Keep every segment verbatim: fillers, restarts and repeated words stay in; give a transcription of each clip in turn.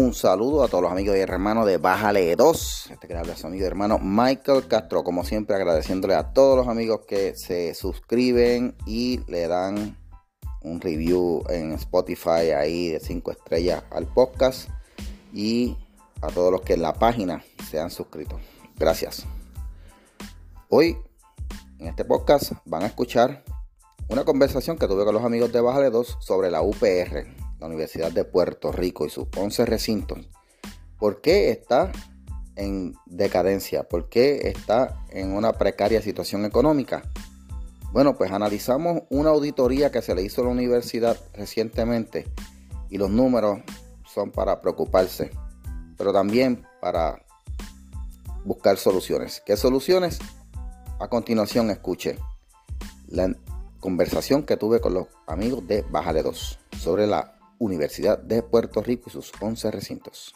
Un saludo a todos los amigos y hermanos de Bájale dos. Este que le habla a su amigo y hermano Michael Castro. Como siempre, agradeciéndole a todos los amigos que se suscriben y le dan un review en Spotify ahí de cinco estrellas al podcast. Y a todos los que en la página se han suscrito. Gracias. Hoy, en este podcast, van a escuchar una conversación que tuve con los amigos de Bájale dos sobre la U P R, la Universidad de Puerto Rico y sus once recintos. ¿Por qué está en decadencia? ¿Por qué está en una precaria situación económica? Bueno, pues analizamos una auditoría que se le hizo a la universidad recientemente y los números son para preocuparse, pero también para buscar soluciones. ¿Qué soluciones? A continuación, escuche la conversación que tuve con los amigos de Bájale dos sobre la Universidad de Puerto Rico y sus once recintos.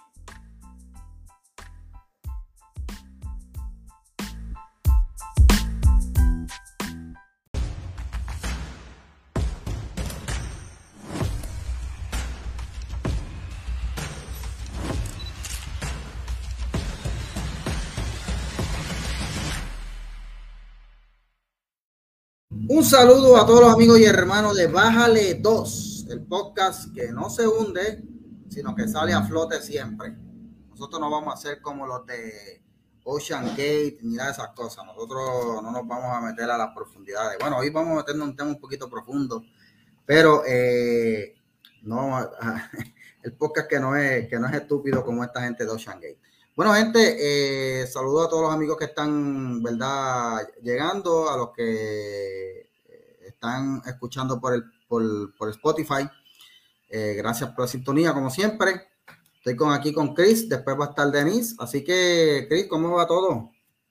Un saludo a todos los amigos y hermanos de Bájale dos, el podcast que no se hunde, sino que sale a flote siempre. Nosotros no vamos a ser como los de Ocean Gate ni nada de esas cosas. Nosotros no nos vamos a meter a las profundidades. Bueno, hoy vamos a meternos en un tema un poquito profundo, pero eh, no, el podcast que no es que no es estúpido como esta gente de Ocean Gate. Bueno, gente, eh, saludo a todos los amigos que están, ¿verdad?, llegando, a los que están escuchando por el por, por Spotify. Eh, gracias por la sintonía, como siempre. Estoy con aquí con Chris, después va a estar Denise. Así que, Chris, ¿cómo va todo?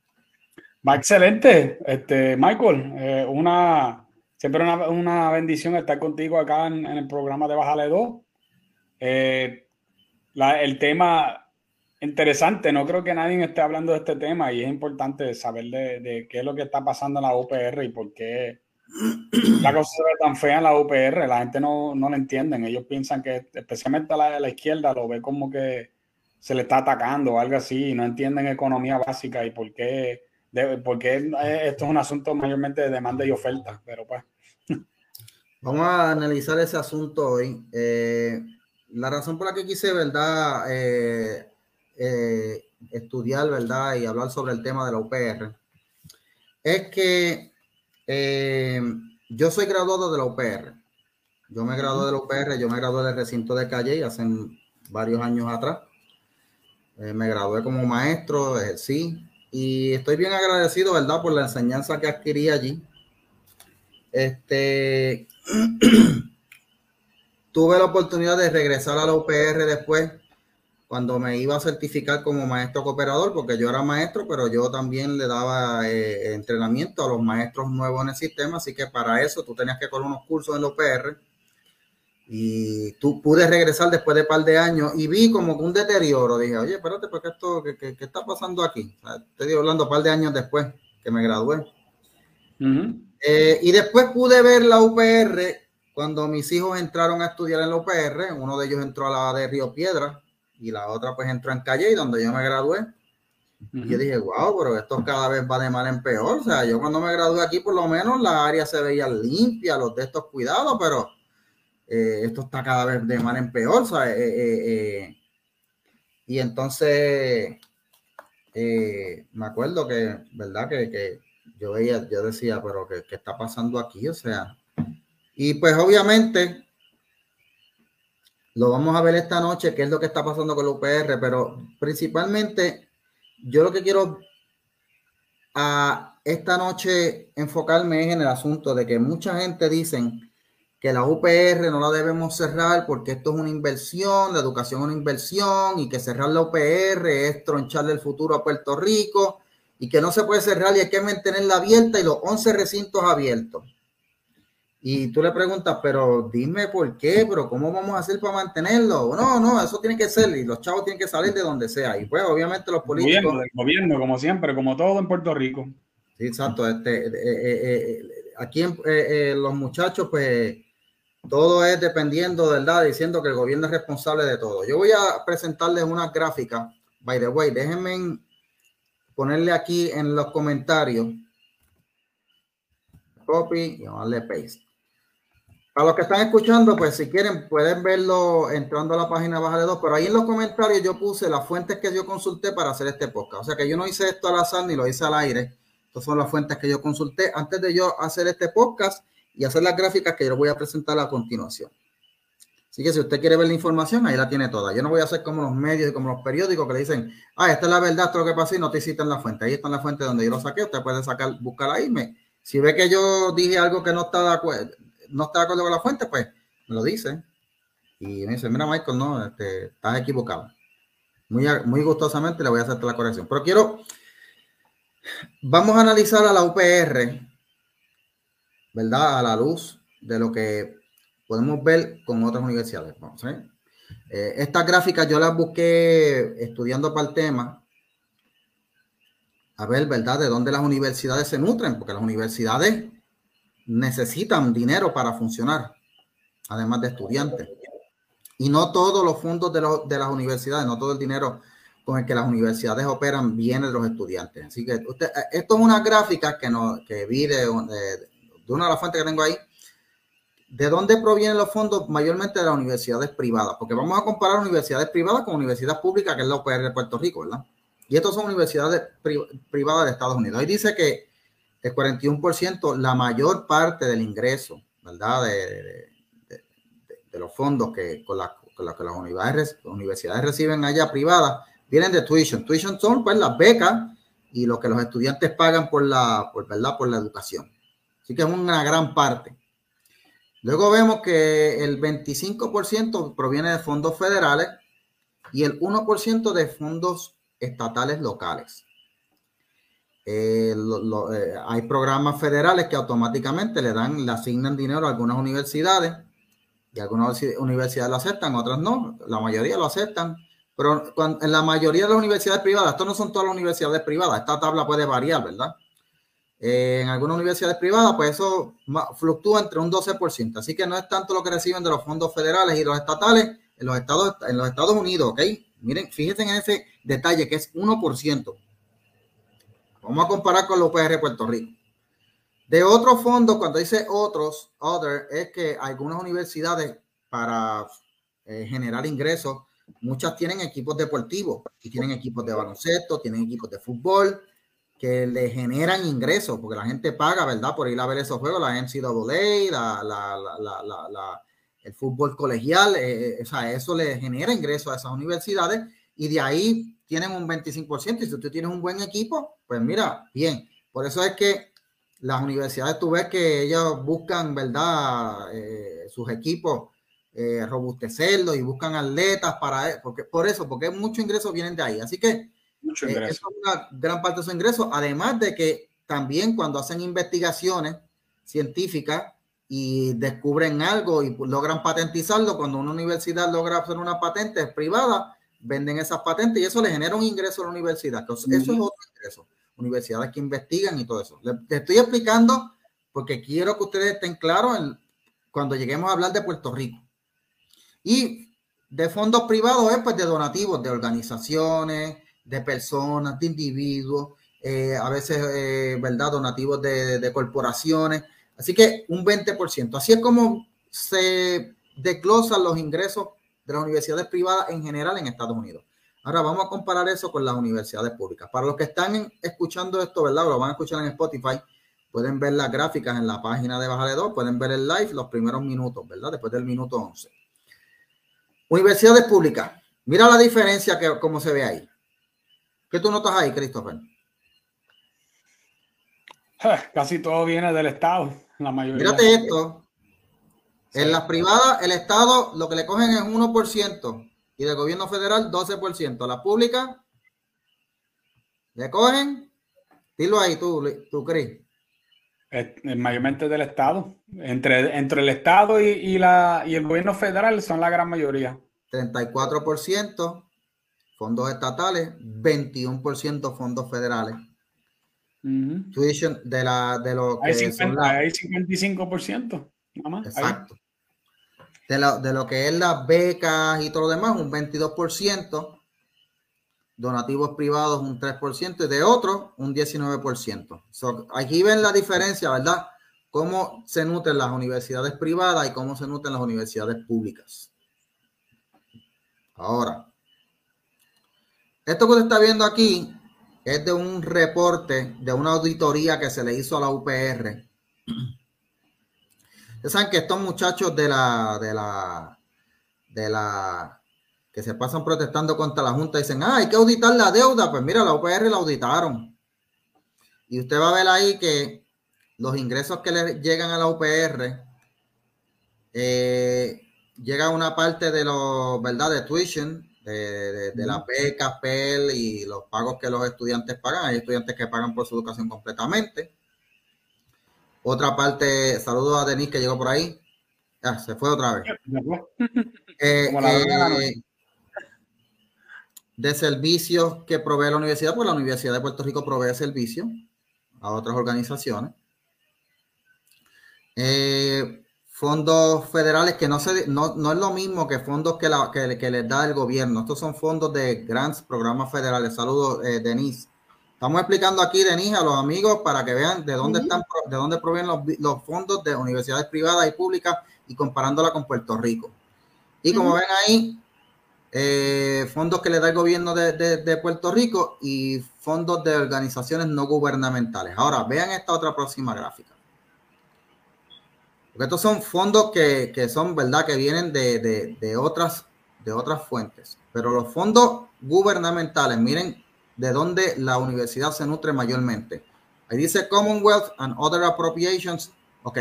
Va excelente, este, Michael. Eh, una, siempre una, una bendición estar contigo acá en, en el programa de Bájale dos. Eh, la, el tema... Interesante, no creo que nadie esté hablando de este tema y es importante saber de, de qué es lo que está pasando en la U P R y por qué la cosa se ve tan fea en la U P R. La gente no, no lo entiende. Ellos piensan que, especialmente a la, a la izquierda, lo ve como que se le está atacando o algo así y no entienden economía básica y por qué, de, por qué esto es un asunto mayormente de demanda y oferta. Pero pues. Vamos a analizar ese asunto hoy. Eh, la razón por la que quise, ¿verdad?, Eh, Eh, estudiar, ¿verdad?, y hablar sobre el tema de la U P R es que eh, yo soy graduado de la U P R. Yo me gradué de la U P R, yo me gradué del recinto de Calle hace varios años atrás. Eh, me gradué como maestro, ejercí y estoy bien agradecido, ¿verdad?, por la enseñanza que adquirí allí. Este tuve la oportunidad de regresar a la U P R después, cuando me iba a certificar como maestro cooperador, porque yo era maestro, pero yo también le daba eh, entrenamiento a los maestros nuevos en el sistema, así que para eso tú tenías que coger unos cursos en la U P R, y tú pude regresar después de un par de años, y vi como que un deterioro. Dije, oye, espérate, ¿por qué esto, qué, qué, qué está pasando aquí? O sea, estoy hablando un par de años después que me gradué. Uh-huh. Eh, y después pude ver la U P R, cuando mis hijos entraron a estudiar en la U P R, uno de ellos entró a la de Río Piedra, y la otra pues entró en Calle, donde yo me gradué. Uh-huh. Y yo dije, wow, pero esto cada vez va de mal en peor. O sea, yo cuando me gradué aquí, por lo menos la área se veía limpia, los de estos cuidados, pero eh, esto está cada vez de mal en peor. O sea, eh, eh, eh, y entonces eh, me acuerdo que, ¿verdad?, que, que yo veía, yo decía, pero ¿qué, qué está pasando aquí? O sea, y pues obviamente lo vamos a ver esta noche, qué es lo que está pasando con la U P R, pero principalmente yo lo que quiero a esta noche enfocarme es en el asunto de que mucha gente dicen que la U P R no la debemos cerrar porque esto es una inversión, la educación es una inversión, y que cerrar la U P R es troncharle el futuro a Puerto Rico, y que no se puede cerrar y hay que mantenerla abierta y los once recintos abiertos. Y tú le preguntas, pero dime por qué, pero ¿cómo vamos a hacer para mantenerlo? No, no, eso tiene que ser, y los chavos tienen que salir de donde sea. Y pues obviamente los políticos... Gobierno, del gobierno, como siempre, como todo en Puerto Rico. Sí, exacto. Este, eh, eh, eh, aquí eh, eh, los muchachos, pues, todo es dependiendo, ¿verdad? Diciendo que el gobierno es responsable de todo. Yo voy a presentarles una gráfica. By the way, déjenme ponerle aquí en los comentarios. Copy y darle paste. Para los que están escuchando, pues si quieren pueden verlo entrando a la página Baja de dos, pero ahí en los comentarios yo puse las fuentes que yo consulté para hacer este podcast. O sea que yo no hice esto al azar ni lo hice al aire. Estas son las fuentes que yo consulté antes de yo hacer este podcast y hacer las gráficas que yo voy a presentar a continuación. Así que si usted quiere ver la información, ahí la tiene toda. Yo no voy a hacer como los medios y como los periódicos que le dicen, ah, esta es la verdad, esto es lo que pasó y no te citan la fuente. Ahí está la fuente donde yo lo saqué. Usted puede sacar, buscar ahí. Me, si ve que yo dije algo que no está de acuerdo, no está de acuerdo con la fuente, pues me lo dice. Y me dice, mira, Michael, no, este, estás equivocado. Muy, muy gustosamente le voy a hacer la corrección. Pero quiero, vamos a analizar a la U P R, ¿verdad? A la luz de lo que podemos ver con otras universidades. Vamos, ¿eh? Eh, estas gráficas yo las busqué estudiando para el tema, a ver, ¿verdad? De dónde las universidades se nutren, porque las universidades necesitan dinero para funcionar, además de estudiantes. Y no todos los fondos de, los, de las universidades, no todo el dinero con el que las universidades operan viene de los estudiantes. Así que usted, esto es una gráfica que, no, que vi de, de, de una de las fuentes que tengo ahí. ¿De dónde provienen los fondos? Mayormente de las universidades privadas, porque vamos a comparar universidades privadas con universidades públicas, que es la U P R de Puerto Rico, ¿verdad? Y estos son universidades pri privadas de Estados Unidos. Ahí dice que el cuarenta y uno por ciento, la mayor parte del ingreso, ¿verdad? De, de, de, de los fondos que con, la, con los que las universidades, universidades reciben allá privadas, vienen de tuition. Tuition son pues las becas y lo que los estudiantes pagan por la, por, ¿verdad? Por la educación. Así que es una gran parte. Luego vemos que el veinticinco por ciento proviene de fondos federales y el uno por ciento de fondos estatales locales. Eh, lo, lo, eh, hay programas federales que automáticamente le dan, le asignan dinero a algunas universidades y algunas universidades lo aceptan, otras no, la mayoría lo aceptan, pero cuando, en la mayoría de las universidades privadas, esto no son todas las universidades privadas, esta tabla puede variar, ¿verdad? Eh, en algunas universidades privadas, pues eso fluctúa entre un doce por ciento, así que no es tanto lo que reciben de los fondos federales y los estatales en los Estados, en los Estados Unidos, ¿ok? Miren, fíjense en ese detalle que es uno por ciento. Vamos a comparar con la U P R de Puerto Rico. De otros fondos, cuando dice otros, other, es que algunas universidades para eh, generar ingresos, muchas tienen equipos deportivos y tienen equipos de baloncesto, tienen equipos de fútbol que le generan ingresos, porque la gente paga, ¿verdad? Por ir a ver esos juegos, la N C double A, la, la, la, la, la, la, el fútbol colegial, eh, o sea, eso le genera ingresos a esas universidades y de ahí tienen un veinticinco por ciento y si tú tienes un buen equipo, pues mira, bien. Por eso es que las universidades, tú ves que ellos buscan, ¿verdad? Eh, sus equipos, eh, robustecerlos y buscan atletas para, porque, por eso, porque muchos ingresos vienen de ahí. Así que mucho ingreso. Eh, eso es una gran parte de sus ingresos, además de que también cuando hacen investigaciones científicas y descubren algo y logran patentizarlo, cuando una universidad logra hacer una patente privada, venden esas patentes y eso le genera un ingreso a la universidad. Entonces, uh-huh. Eso es otro ingreso. Universidades que investigan y todo eso. Les le estoy explicando porque quiero que ustedes estén claros en, cuando lleguemos a hablar de Puerto Rico. Y de fondos privados es pues de donativos de organizaciones, de personas, de individuos, eh, a veces, eh, ¿verdad? Donativos de, de corporaciones. Así que un veinte por ciento. Así es como se desglosan los ingresos de las universidades privadas en general en Estados Unidos. Ahora vamos a comparar eso con las universidades públicas. Para los que están escuchando esto, ¿verdad? Lo van a escuchar en Spotify, pueden ver las gráficas en la página de Bájale dos, pueden ver el live los primeros minutos, ¿verdad? Después del minuto once. Universidades públicas. Mira la diferencia que cómo se ve ahí. ¿Qué tú notas ahí, Christopher? Casi todo viene del Estado, la mayoría. Mírate esto. Sí. En las privadas, el Estado lo que le cogen es uno por ciento y del gobierno federal doce por ciento. La pública le cogen, dilo ahí tú, tú Chris. Es, es mayormente del Estado. Entre, entre el Estado y, y, la, y el gobierno federal son la gran mayoría. treinta y cuatro por ciento fondos estatales, veintiuno por ciento fondos federales. Uh-huh. Tuition de, la, de lo que hay, cincuenta, son la... hay cincuenta y cinco por ciento. Nada más, exacto. Ahí. De lo, de lo que es las becas y todo lo demás, un veintidós por ciento, donativos privados un tres por ciento y de otros un diecinueve por ciento. So, aquí ven la diferencia, ¿verdad? Cómo se nutren las universidades privadas y cómo se nutren las universidades públicas. Ahora, esto que usted está viendo aquí es de un reporte de una auditoría que se le hizo a la U P R. Ustedes saben que estos muchachos de la, de la, de la, que se pasan protestando contra la Junta dicen, ah, hay que auditar la deuda. Pues mira, la U P R la auditaron. Y usted va a ver ahí que los ingresos que le llegan a la U P R, eh, llega una parte de los, ¿verdad? De tuition, de, de, de las becas, P E L y los pagos que los estudiantes pagan. Hay estudiantes que pagan por su educación completamente. Otra parte, saludos a Denise que llegó por ahí. Ya, se fue otra vez. eh, eh, de servicios que provee la universidad, pues la Universidad de Puerto Rico provee servicios a otras organizaciones. Eh, fondos federales que no, se, no, no es lo mismo que fondos que, la, que, que les da el gobierno. Estos son fondos de grants, programas federales. Saludos, eh, Denise. Estamos explicando aquí, Denise, a los amigos para que vean de dónde están, de dónde provienen los, los fondos de universidades privadas y públicas y comparándola con Puerto Rico. Y como uh-huh. ven ahí, eh, fondos que le da el gobierno de, de, de Puerto Rico y fondos de organizaciones no gubernamentales. Ahora, vean esta otra próxima gráfica. Porque estos son fondos que, que son, ¿verdad? Que vienen de, de, de, otras, de otras fuentes. Pero los fondos gubernamentales, miren de dónde la universidad se nutre mayormente. Ahí dice Commonwealth and Other Appropriations. Ok.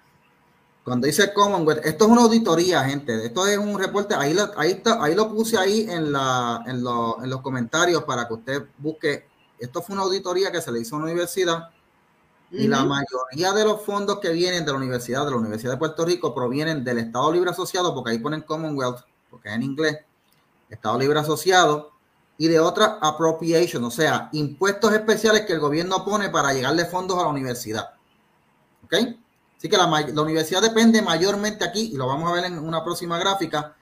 Cuando dice Commonwealth, esto es una auditoría, gente. Esto es un reporte. Ahí lo, ahí está, ahí lo puse ahí en, la, en, lo, en los comentarios para que usted busque. Esto fue una auditoría que se le hizo a una universidad. Y uh-huh. la mayoría de los fondos que vienen de la universidad, de la Universidad de Puerto Rico, provienen del Estado Libre Asociado, porque ahí ponen Commonwealth, porque es en inglés, Estado Libre Asociado, y de otra appropriation, o sea, impuestos especiales que el gobierno pone para llegarle fondos a la universidad. ¿Ok? Así que la, la universidad depende mayormente aquí, y lo vamos a ver en una próxima gráfica,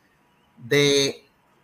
de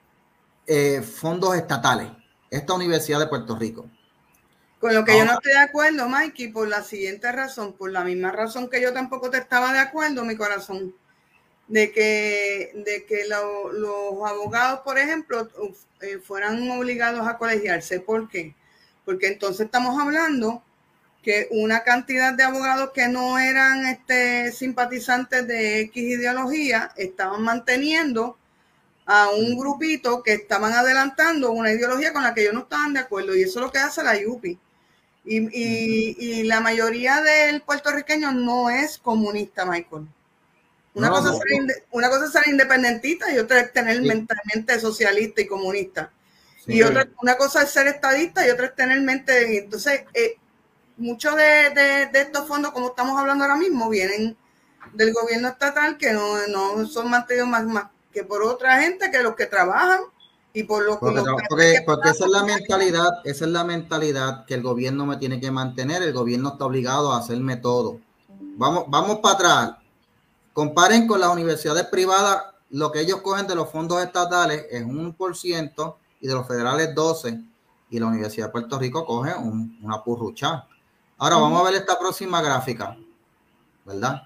eh, fondos estatales. Esta Universidad de Puerto Rico. Con lo que Ahora, yo no estoy de acuerdo, Mikey, por la siguiente razón, por la misma razón que yo tampoco te estaba de acuerdo, mi corazón, de que, de que lo, los abogados, por ejemplo, eh, fueran obligados a colegiarse. ¿Por qué? Porque entonces estamos hablando que una cantidad de abogados que no eran este, simpatizantes de X ideología estaban manteniendo a un grupito que estaban adelantando una ideología con la que ellos no estaban de acuerdo, y eso es lo que hace la I U P I. Y, y, y la mayoría del puertorriqueño no es comunista, Michael. Una, no, cosa, no, es ser, no. una cosa es ser independentista y otra es tener sí. mentalmente socialista y comunista. Sí, y otra, una cosa es ser estadista y otra es tener mente. Entonces, eh, muchos de, de, de estos fondos, como estamos hablando ahora mismo, vienen del gobierno estatal, que no, no son mantenidos más, más que por otra gente, que los que trabajan. Y por lo porque, lo porque, porque esa es la mentalidad, esa es la mentalidad que el gobierno me tiene que mantener. El gobierno está obligado a hacerme todo. Vamos, vamos para atrás. Comparen con las universidades privadas, lo que ellos cogen de los fondos estatales es un por ciento y de los federales doce, y la Universidad de Puerto Rico coge un, una purrucha. Ahora uh-huh. vamos a ver esta próxima gráfica, ¿verdad?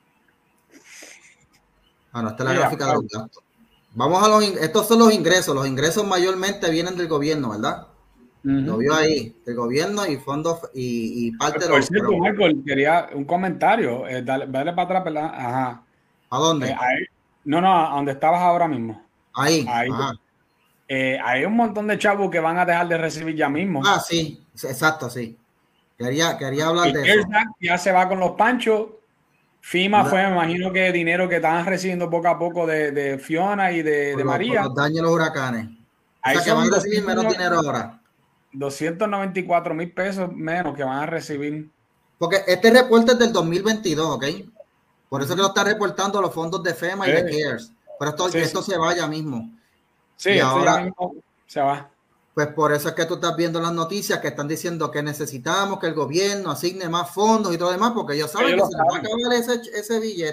Bueno, esta es la Mira, gráfica claro. de los gastos. Vamos a los, estos son los ingresos. Los ingresos mayormente vienen del gobierno, ¿verdad? Uh-huh. Lo vio ahí, del gobierno y fondos y, y parte Por de los... cierto, Michael, quería un comentario. Eh, dale, dale para atrás, ¿verdad? Ajá. ¿A dónde? Eh, ahí, no, no, a donde estabas ahora mismo. Ahí. Ahí. Ajá. Eh, hay un montón de chavos que van a dejar de recibir ya mismo. Ah, sí, exacto, sí. Quería, quería hablar el de eso. Ya se va con los panchos. FEMA fue, me imagino que dinero que estaban recibiendo poco a poco de, de Fiona y de, de María. Por los daños de los huracanes. Ahí o sea, que van a recibir menos dinero ahora. doscientos noventa y cuatro mil pesos menos que van a recibir. Porque este reporte es del dos mil veintidós, ¿ok? Por eso que lo está reportando los fondos de FEMA sí. y de CARES. Pero esto, sí, esto sí. se va ya mismo. Sí, y ahora ya mismo se va. Pues por eso es que tú estás viendo las noticias que están diciendo que necesitamos que el gobierno asigne más fondos y todo demás, porque ellos saben ellos que se les va a acabar ese, ese billete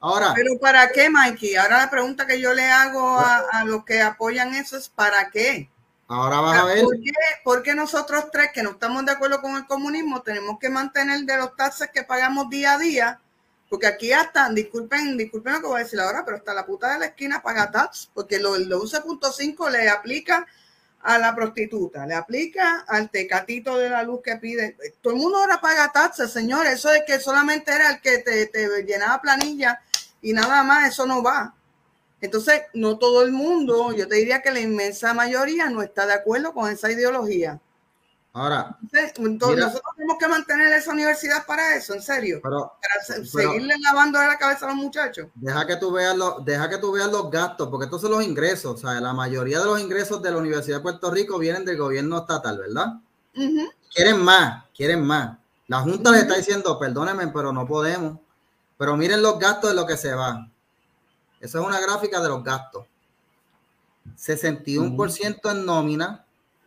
Ahora. ¿Pero para qué, Mikey? Ahora la pregunta que yo le hago a, a los que apoyan eso es ¿para qué? Ahora vas a ver. ¿Por qué, ¿Por qué nosotros tres que no estamos de acuerdo con el comunismo tenemos que mantener de los taxes que pagamos día a día? Porque aquí hasta, disculpen, disculpen lo que voy a decir ahora, pero hasta la puta de la esquina paga tax, porque lo, el once punto cinco le aplica a la prostituta, le aplica al tecatito de la luz que pide. Todo el mundo ahora paga taxes, señores. Eso de que solamente era el que te, te llenaba planilla y nada más, eso no va. Entonces, no todo el mundo, yo te diría que la inmensa mayoría no está de acuerdo con esa ideología. Ahora, entonces, entonces nosotros tenemos que mantener esa universidad para eso, en serio, pero, para se, pero, seguirle lavando la cabeza a los muchachos. Deja que tú veas los, deja que tú veas los gastos, porque estos son los ingresos. O sea, la mayoría de los ingresos de la Universidad de Puerto Rico vienen del gobierno estatal, ¿verdad? Uh-huh. Quieren más, quieren más. La Junta uh-huh. les está diciendo, perdónenme, pero no podemos. Pero miren los gastos de lo que se va. Esa es una gráfica de los gastos. sesenta y uno por ciento uh-huh. en nómina.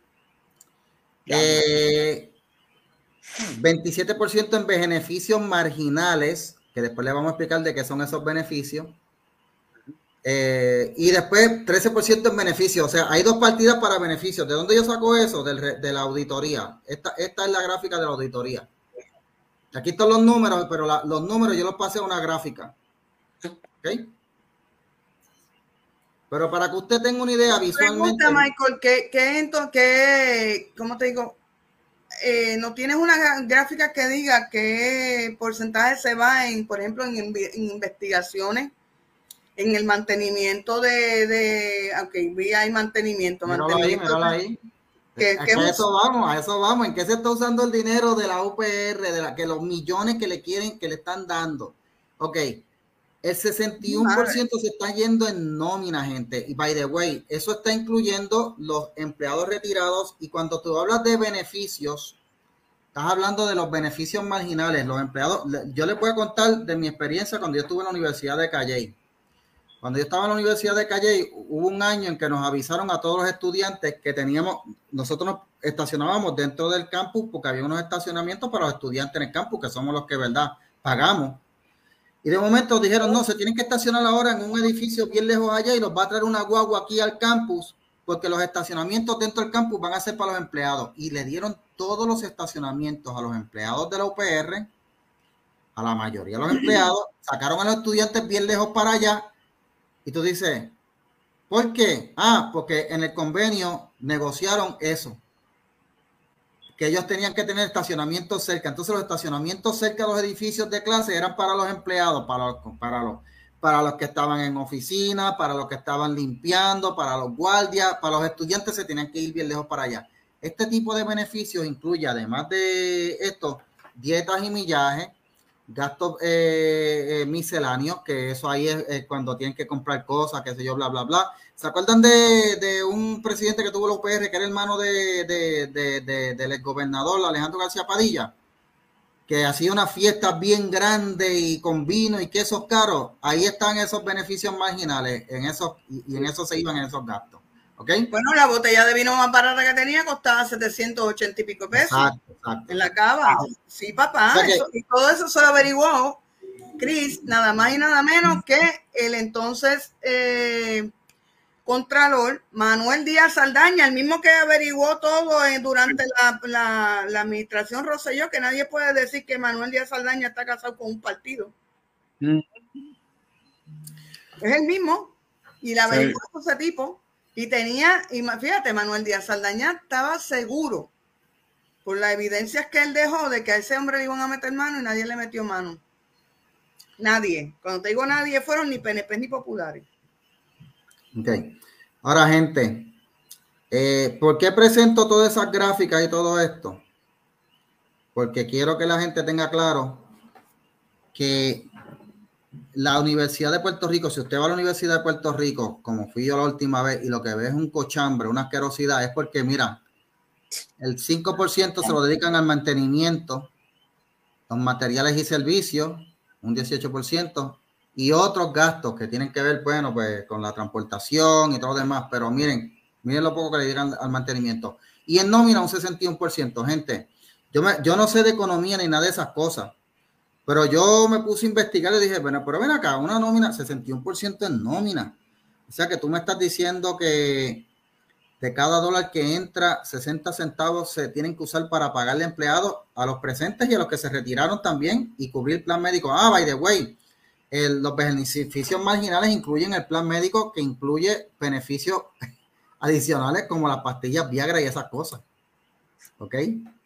Eh, veintisiete por ciento en beneficios marginales, que después le vamos a explicar de qué son esos beneficios. Eh, y después trece por ciento en beneficios. O sea, hay dos partidas para beneficios. ¿De dónde yo saco eso? Del, de la auditoría. Esta, esta es la gráfica de la auditoría. Aquí están los números, pero la, los números yo los pasé a una gráfica. ¿Ok? Pero para que usted tenga una idea visualmente. Pregunta, Michael, ¿qué, qué, entonces, qué, ¿cómo te digo? Eh, ¿No tienes una gráfica que diga qué porcentaje se va en, por ejemplo, en, en investigaciones, en el mantenimiento de, de ok, vi ahí mantenimiento, míralo mantenimiento. Ahí, ahí. ¿Qué, a, qué a eso vamos, a eso vamos. ¿En qué se está usando el dinero de la U P R, de la, que los millones que le quieren, que le están dando? Ok. El sesenta y uno por ciento se está yendo en nómina, gente. Y by the way, eso está incluyendo los empleados retirados. Y cuando tú hablas de beneficios, estás hablando de los beneficios marginales. Los empleados, yo les voy a contar de mi experiencia cuando yo estuve en la Universidad de Calley. Cuando yo estaba en la Universidad de Calley, hubo un año en que nos avisaron a todos los estudiantes que teníamos, nosotros nos estacionábamos dentro del campus porque había unos estacionamientos para los estudiantes en el campus, que somos los que, verdad, pagamos. Y de momento dijeron, no, se tienen que estacionar ahora en un edificio bien lejos allá y los va a traer una guagua aquí al campus porque los estacionamientos dentro del campus van a ser para los empleados. Y le dieron todos los estacionamientos a los empleados de la U P R, a la mayoría de los empleados, sacaron a los estudiantes bien lejos para allá. Y tú dices, ¿por qué? Ah, porque en el convenio negociaron eso, que ellos tenían que tener estacionamientos cerca. Entonces los estacionamientos cerca de los edificios de clase eran para los empleados, para los, para los, para los que estaban en oficina, para los que estaban limpiando, para los guardias, para los estudiantes se tenían que ir bien lejos para allá. Este tipo de beneficios incluye, además de esto, dietas y millajes, gastos eh, eh, misceláneos, que eso ahí es, es cuando tienen que comprar cosas, qué sé yo, bla, bla, bla. ¿Se acuerdan de, de un presidente que tuvo la U P R, que era hermano de, de, de, de, del exgobernador Alejandro García Padilla? Que hacía una fiesta bien grande y con vino y quesos caros. Ahí están esos beneficios marginales, en esos, y, y en eso se iban en esos gastos. ¿Okay? Bueno, la botella de vino más barata que tenía costaba setecientos ochenta y pico pesos. Exacto, exacto. En la cava. Sí, papá. O sea que, eso, y todo eso se lo averiguó Chris, nada más y nada menos que el entonces eh, Contralor Manuel Díaz Saldaña, el mismo que averiguó todo eh, durante la, la, la administración Rosselló, que nadie puede decir que Manuel Díaz Saldaña está casado con un partido. Mm. Es el mismo. Y la averiguó sí. Ese tipo. Y tenía, y fíjate, Manuel Díaz Saldaña estaba seguro por las evidencias que él dejó de que a ese hombre le iban a meter mano y nadie le metió mano. Nadie. Cuando te digo nadie, fueron ni P N P ni populares. Ok. Ahora, gente, eh, ¿por qué presento todas esas gráficas y todo esto? Porque quiero que la gente tenga claro que la Universidad de Puerto Rico, si usted va a la Universidad de Puerto Rico, como fui yo la última vez, y lo que ve es un cochambre, una asquerosidad, es porque, mira, el cinco por ciento se lo dedican al mantenimiento, los materiales y servicios, un dieciocho por ciento, y otros gastos que tienen que ver, bueno, pues con la transportación y todo lo demás, pero miren, miren lo poco que le dedican al mantenimiento. Y en nómina un sesenta y uno por ciento, gente, yo, me, yo no sé de economía ni nada de esas cosas, Pero yo me puse a investigar y dije, bueno, pero ven acá, una nómina, sesenta y uno por ciento en nómina. O sea que tú me estás diciendo que de cada dólar que entra, sesenta centavos se tienen que usar para pagarle empleados a los presentes y a los que se retiraron también y cubrir el plan médico. Ah, by the way, el, los beneficios marginales incluyen el plan médico que incluye beneficios adicionales como las pastillas Viagra y esas cosas. ¿Ok?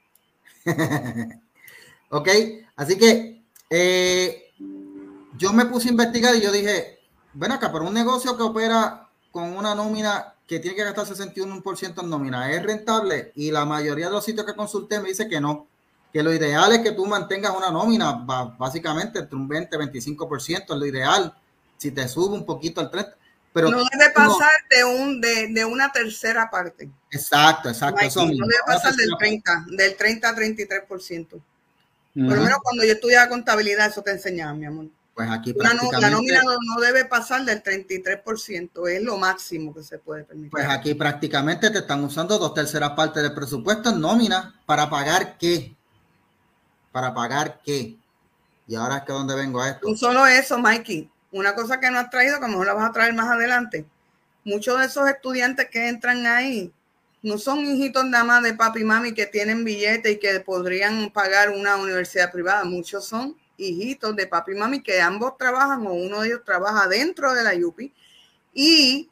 ¿Ok? Así que eh, yo me puse a investigar y yo dije, ven acá, pero un negocio que opera con una nómina que tiene que gastar sesenta y uno por ciento en nómina, ¿es rentable? Y la mayoría de los sitios que consulté me dice que no, que lo ideal es que tú mantengas una nómina básicamente entre un veinte a veinticinco por ciento es lo ideal, si te sube un poquito al treinta por ciento. Pero no debe pasar no. de un de, de una tercera parte. Exacto, exacto. Eso no mismo. debe pasar del treinta, del treinta a treinta y tres por ciento. Uh-huh. Por lo menos cuando yo estudiaba contabilidad, eso te enseñaba, mi amor. Pues aquí Una no, la nómina no, no debe pasar del treinta y tres por ciento, es lo máximo que se puede permitir. Pues aquí prácticamente te están usando dos terceras partes del presupuesto en nómina. ¿Para pagar qué? ¿Para pagar qué? Y ahora es que donde vengo a esto. No solo eso, Mikey. Una cosa que no has traído, que a lo mejor la vas a traer más adelante. Muchos de esos estudiantes que entran ahí no son hijitos nada más de papi y mami que tienen billetes y que podrían pagar una universidad privada. Muchos son hijitos de papi y mami que ambos trabajan o uno de ellos trabaja dentro de la U P I. Y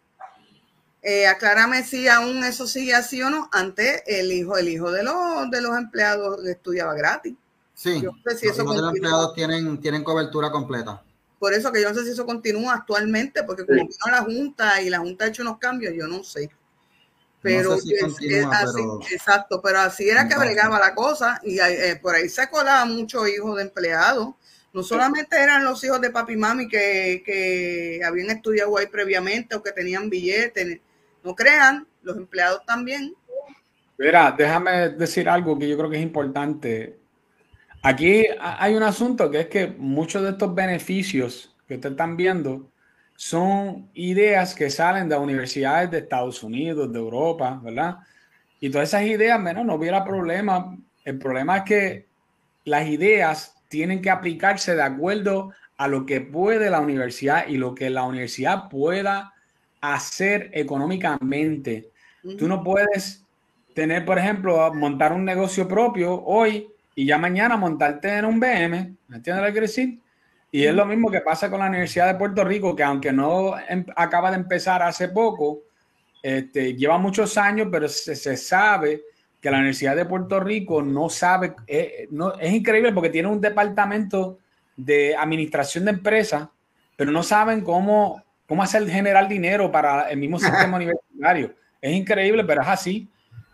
eh, aclárame si aún eso sigue así o no. Antes el hijo, el hijo de los, de los empleados estudiaba gratis. Sí, yo no sé si los eso hijos de los empleados tienen, tienen cobertura completa. Por eso que yo no sé si eso continúa actualmente, porque como sí. vino la Junta y la Junta ha hecho unos cambios, yo no sé. Pero, no sé si es, continúa, es así, pero... exacto, pero así era que bregaba la cosa y eh, por ahí se colaban muchos hijos de empleados. No solamente eran los hijos de papi y mami que, que habían estudiado ahí previamente o que tenían billetes. No crean, los empleados también. Mira, déjame decir algo que yo creo que es importante. Aquí hay un asunto que es que muchos de estos beneficios que ustedes están viendo son ideas que salen de universidades de Estados Unidos, de Europa, ¿verdad? Y todas esas ideas, menos no hubiera problema. El problema es que las ideas tienen que aplicarse de acuerdo a lo que puede la universidad y lo que la universidad pueda hacer económicamente. Uh-huh. Tú no puedes tener, por ejemplo, montar un negocio propio hoy y ya mañana montarte en un B M, ¿me entiendes lo que quiero decir? Y es lo mismo que pasa con la Universidad de Puerto Rico, que aunque no em, acaba de empezar hace poco, este, lleva muchos años, pero se, se sabe que la Universidad de Puerto Rico no sabe, eh, no, es increíble porque tiene un departamento de administración de empresas, pero no saben cómo, cómo hacer generar dinero para el mismo sistema universitario. Es increíble, pero es así.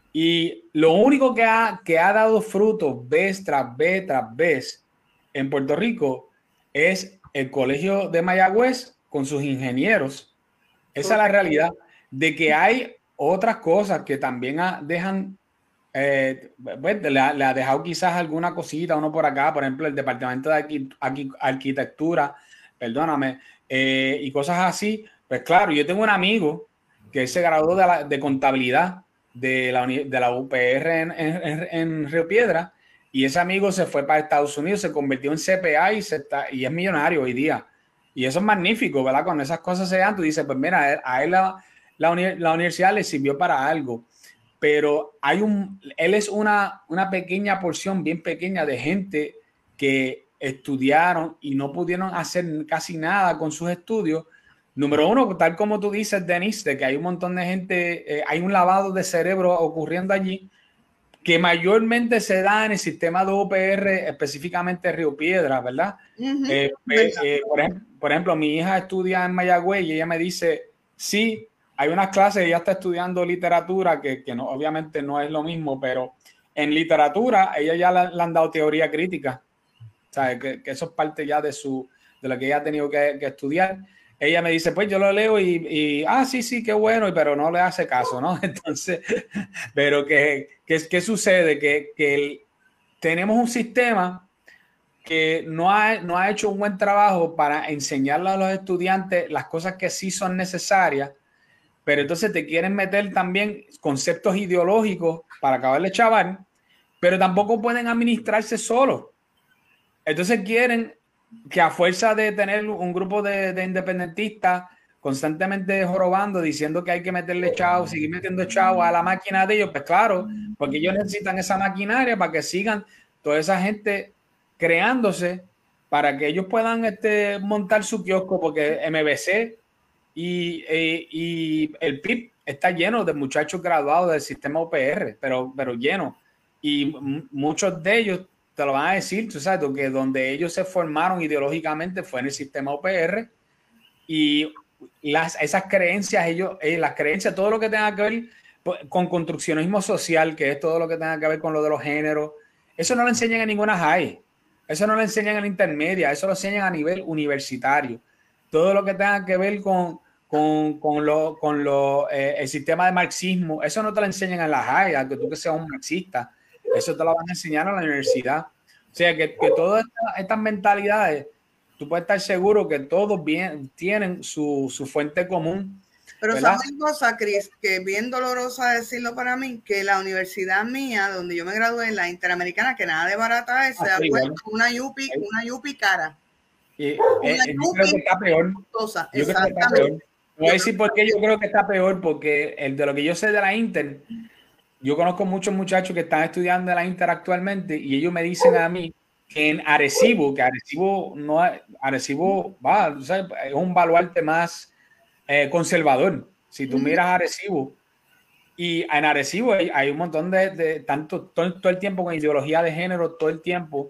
Y lo único que ha, que ha dado frutos vez tras vez tras vez en Puerto Rico es el Colegio de Mayagüez con sus ingenieros. Esa es la realidad de que hay otras cosas que también ha, dejan, eh, le, le ha dejado quizás alguna cosita, uno por acá, por ejemplo, el departamento de arqui, arqui, arquitectura, perdóname, eh, y cosas así. Pues claro, yo tengo un amigo que se graduó de, la, de contabilidad de la, de la U P R en, en, en Río Piedra, y ese amigo se fue para Estados Unidos, se convirtió en C P A y, se está, y es millonario hoy día. Y eso es magnífico, ¿verdad? Cuando esas cosas se dan, tú dices, pues mira, a él la, la, uni la universidad le sirvió para algo. Pero hay un, él es una, una pequeña porción, bien pequeña, de gente que estudiaron y no pudieron hacer casi nada con sus estudios. Número uno, tal como tú dices, Denise, de que hay un montón de gente, eh, hay un lavado de cerebro ocurriendo allí, que mayormente se da en el sistema de U P R, específicamente Río Piedra, ¿verdad? Uh-huh. eh, eh, eh, por, ejemplo, por ejemplo, mi hija estudia en Mayagüez y ella me dice, sí, hay unas clases, ella está estudiando literatura, que, que no, obviamente no es lo mismo, pero en literatura ella ya le, le han dado teoría crítica, ¿sabes? Que, que eso es parte ya de, su, de lo que ella ha tenido que, que estudiar. Ella me dice, pues yo lo leo y, y ah, sí, sí, qué bueno, pero no le hace caso, ¿no? Entonces, pero ¿qué, qué, qué sucede? Que, que el, tenemos un sistema que no ha, no ha hecho un buen trabajo para enseñarle a los estudiantes las cosas que sí son necesarias, pero entonces te quieren meter también conceptos ideológicos para acabarle chaval, pero tampoco pueden administrarse solos. entonces quieren que a fuerza de tener un grupo de, de independentistas constantemente jorobando, diciendo que hay que meterle chavo, seguir metiendo chavo a la máquina de ellos, pues claro, porque ellos necesitan esa maquinaria para que sigan toda esa gente creándose para que ellos puedan este, montar su kiosco, porque M B C y, y, y el P I B está lleno de muchachos graduados del sistema U P R, pero, pero lleno. Y muchos de ellos te lo van a decir, tú sabes, que donde ellos se formaron ideológicamente fue en el sistema U P R y las, esas creencias, ellos, eh, las creencias, todo lo que tenga que ver con construccionismo social, que es todo lo que tenga que ver con lo de los géneros, eso no lo enseñan en ninguna high, eso no lo enseñan en la intermedia, eso lo enseñan a nivel universitario. Todo lo que tenga que ver con, con, con, lo, con lo, eh, el sistema de marxismo, eso no te lo enseñan en la high, aunque tú que seas un marxista, eso te lo van a enseñar en la universidad. O sea, que, que todas estas, estas mentalidades, tú puedes estar seguro que todos bien, tienen su, su fuente común. Pero ¿sabes una cosa, Cris? Que es bien dolorosa decirlo para mí, que la universidad mía, donde yo me gradué, en la Interamericana, que nada de barata es, se ha vuelto una yupi, una yupi cara. Y, eh, yo creo que está peor. Cosa. Yo creo que está peor. Voy a decir por qué yo creo que está peor, porque el de lo que yo sé de la Inter, yo conozco muchos muchachos que están estudiando en la Inter actualmente y ellos me dicen a mí que en Arecibo, que Arecibo no es, Arecibo va, ¿sabes? Es un baluarte más eh, conservador. Si tú miras Arecibo, y en Arecibo hay, hay un montón de, de tanto todo, todo el tiempo con ideología de género, todo el tiempo.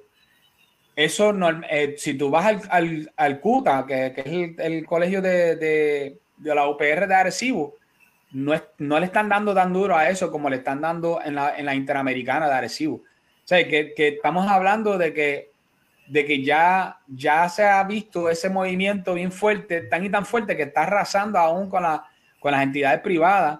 Eso no, eh, si tú vas al, al, al CUTA, que, que es el, el colegio de, de, de la U P R de Arecibo, no, es, no le están dando tan duro a eso como le están dando en la, en la Interamericana de Arecibo. O sea, que, que estamos hablando de que, de que ya, ya se ha visto ese movimiento bien fuerte, tan y tan fuerte que está arrasando aún con, la, con las entidades privadas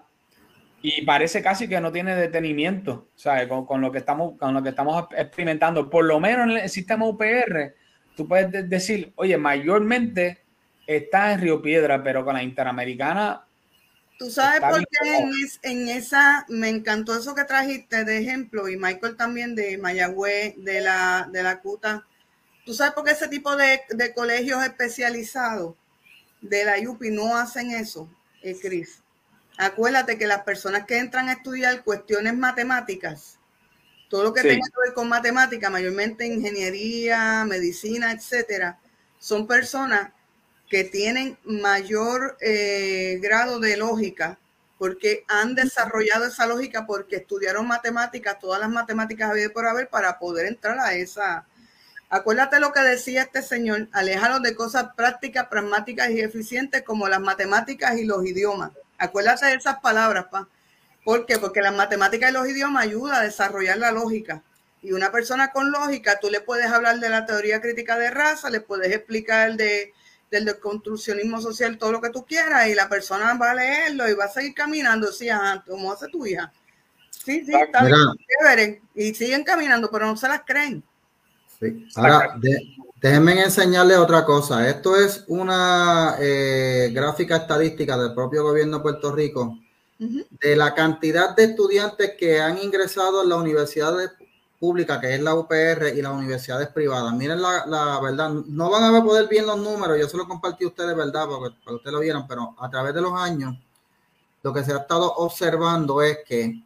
y parece casi que no tiene detenimiento, ¿sabes? Con, con, lo que estamos, con lo que estamos experimentando. Por lo menos en el sistema U P R, tú puedes de decir, oye, mayormente está en Río Piedra, pero con la Interamericana... Tú sabes por qué en, es, en esa, me encantó eso que trajiste de ejemplo, y Michael también de Mayagüez, de la, de la CUTA. Tú sabes por qué ese tipo de, de colegios especializados de la U P I no hacen eso, eh, Cris. Acuérdate que las personas que entran a estudiar cuestiones matemáticas, todo lo que sí. tenga que ver con matemática, mayormente ingeniería, medicina, etcétera, son personas que tienen mayor eh, grado de lógica porque han desarrollado esa lógica porque estudiaron matemáticas, todas las matemáticas había por haber para poder entrar a esa. Acuérdate lo que decía este señor, aléjalos de cosas prácticas, pragmáticas y eficientes como las matemáticas y los idiomas. Acuérdate de esas palabras, pa. ¿Por qué? Porque las matemáticas y los idiomas ayudan a desarrollar la lógica. Y una persona con lógica, tú le puedes hablar de la teoría crítica de raza, le puedes explicar de, del deconstruccionismo social, todo lo que tú quieras, y la persona va a leerlo y va a seguir caminando, sí, ajá, como hace tu hija. Sí, sí, está bien, chévere. Y siguen caminando, pero no se las creen. Sí. Ahora, de, déjenme enseñarles otra cosa. Esto es una eh, gráfica estadística del propio gobierno de Puerto Rico, uh-huh, de la cantidad de estudiantes que han ingresado en las universidades públicas, que es la U P R, y las universidades privadas. Miren la, la verdad, no van a poder ver los números, yo se los compartí a ustedes, verdad, porque para que ustedes lo vieran, pero a través de los años, lo que se ha estado observando es que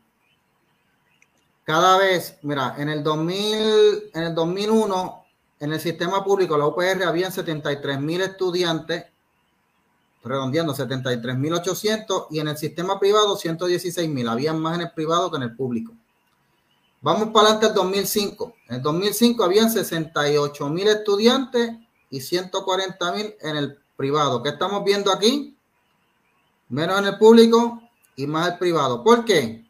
cada vez, mira, en el dos mil, en el dos mil uno, en el sistema público, la U P R, habían setenta y tres mil estudiantes, redondeando setenta y tres mil ochocientos, y en el sistema privado ciento dieciséis mil, habían más en el privado que en el público. Vamos para adelante al dos mil cinco. En el dos mil cinco habían sesenta y ocho mil estudiantes y ciento cuarenta mil en el privado. ¿Qué estamos viendo aquí? Menos en el público y más el privado. ¿Por qué?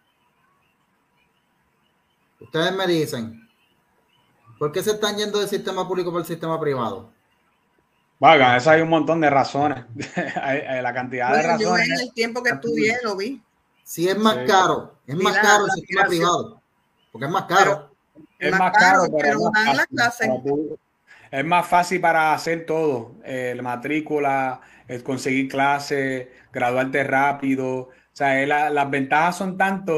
Ustedes me dicen, ¿por qué se están yendo del sistema público por el sistema privado? Vaga, eso hay un montón de razones. La cantidad bueno, de razones. Yo en el tiempo que estudié lo vi. Sí, es más sí. caro. Es más la, caro el sistema privado. Porque es más caro. Pero, es más caro, caro pero, pero dan la clase. Es más fácil para hacer todo. Eh, la matrícula, el conseguir clases, graduarte rápido. O sea, la, las ventajas son tanto.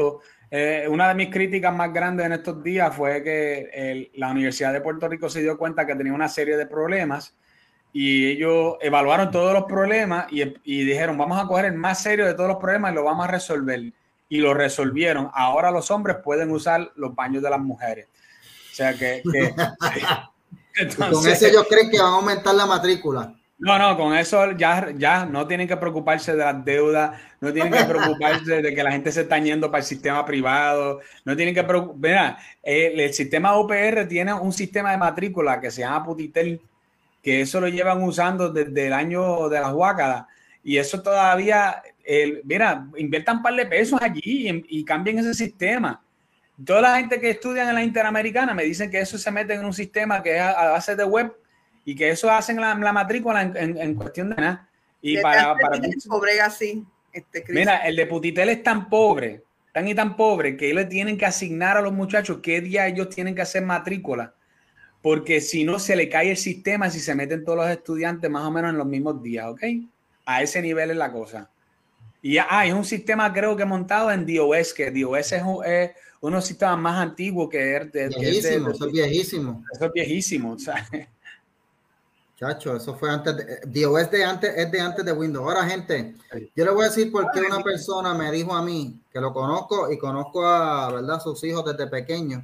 Eh, una de mis críticas más grandes en estos días fue que el, la Universidad de Puerto Rico se dio cuenta que tenía una serie de problemas y ellos evaluaron todos los problemas y, y dijeron, vamos a coger el más serio de todos los problemas y lo vamos a resolver. Y lo resolvieron. Ahora los hombres pueden usar los baños de las mujeres. O sea que... que entonces, con eso ellos creen que van a aumentar la matrícula. No, no, con eso ya, ya no tienen que preocuparse de las deudas, no tienen que preocuparse de que la gente se está yendo para el sistema privado, no tienen que preocuparse. Mira, el, el sistema U P R tiene un sistema de matrícula que se llama Putitel, que eso lo llevan usando desde el año de las huácadas, y eso todavía, el, mira, inviertan un par de pesos allí y, y cambien ese sistema. Toda la gente que estudia en la Interamericana me dicen que eso se mete en un sistema que es a, a base de web y que eso hacen la, la matrícula en, en, en cuestión de nada. Y de para, para pobre así, este mira, el de Putitel es tan pobre, tan y tan pobre, que ellos tienen que asignar a los muchachos qué día ellos tienen que hacer matrícula, porque si no se le cae el sistema si se meten todos los estudiantes más o menos en los mismos días, ¿ok? A ese nivel es la cosa. Y ah, es un sistema creo que montado en D O S, que D O S es, un, es uno de los sistemas más antiguos que es de, viejísimo, de, de, eso es viejísimo. Eso es viejísimo, ¿sabes? Chacho, eso fue antes de, D O S de antes, es de antes de Windows. Ahora, gente, yo le voy a decir por qué una persona me dijo a mí, que lo conozco y conozco a, ¿verdad?, sus hijos desde pequeños.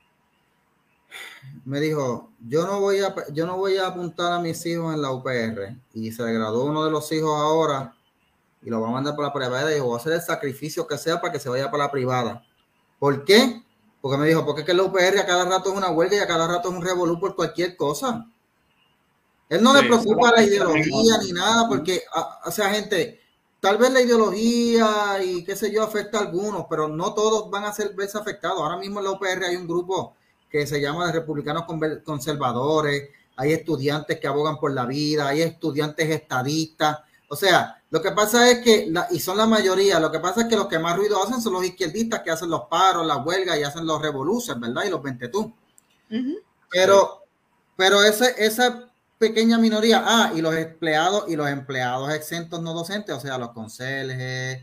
Me dijo, yo no voy a, yo no voy a apuntar a mis hijos en la U P R. Y se graduó uno de los hijos ahora y lo va a mandar para la privada. Y dijo, voy a hacer el sacrificio que sea para que se vaya para la privada. ¿Por qué? Porque me dijo, porque es que la U P R a cada rato es una huelga y a cada rato es un revolú por cualquier cosa. Él no sí, le preocupa la ideología ni nada, porque, o sea, gente, tal vez la ideología y qué sé yo afecta a algunos, pero no todos van a ser verse afectados. Ahora mismo en la U P R hay un grupo que se llama de republicanos conservadores, hay estudiantes que abogan por la vida, hay estudiantes estadistas. O sea, lo que pasa es que, la, y son la mayoría, lo que pasa es que los que más ruido hacen son los izquierdistas que hacen los paros, las huelgas y hacen los revoluciones, ¿verdad? Y los ventetú. Uh-huh. Pero, pero ese, esa pequeña minoría, ah, y los empleados y los empleados exentos no docentes, o sea, los conserjes,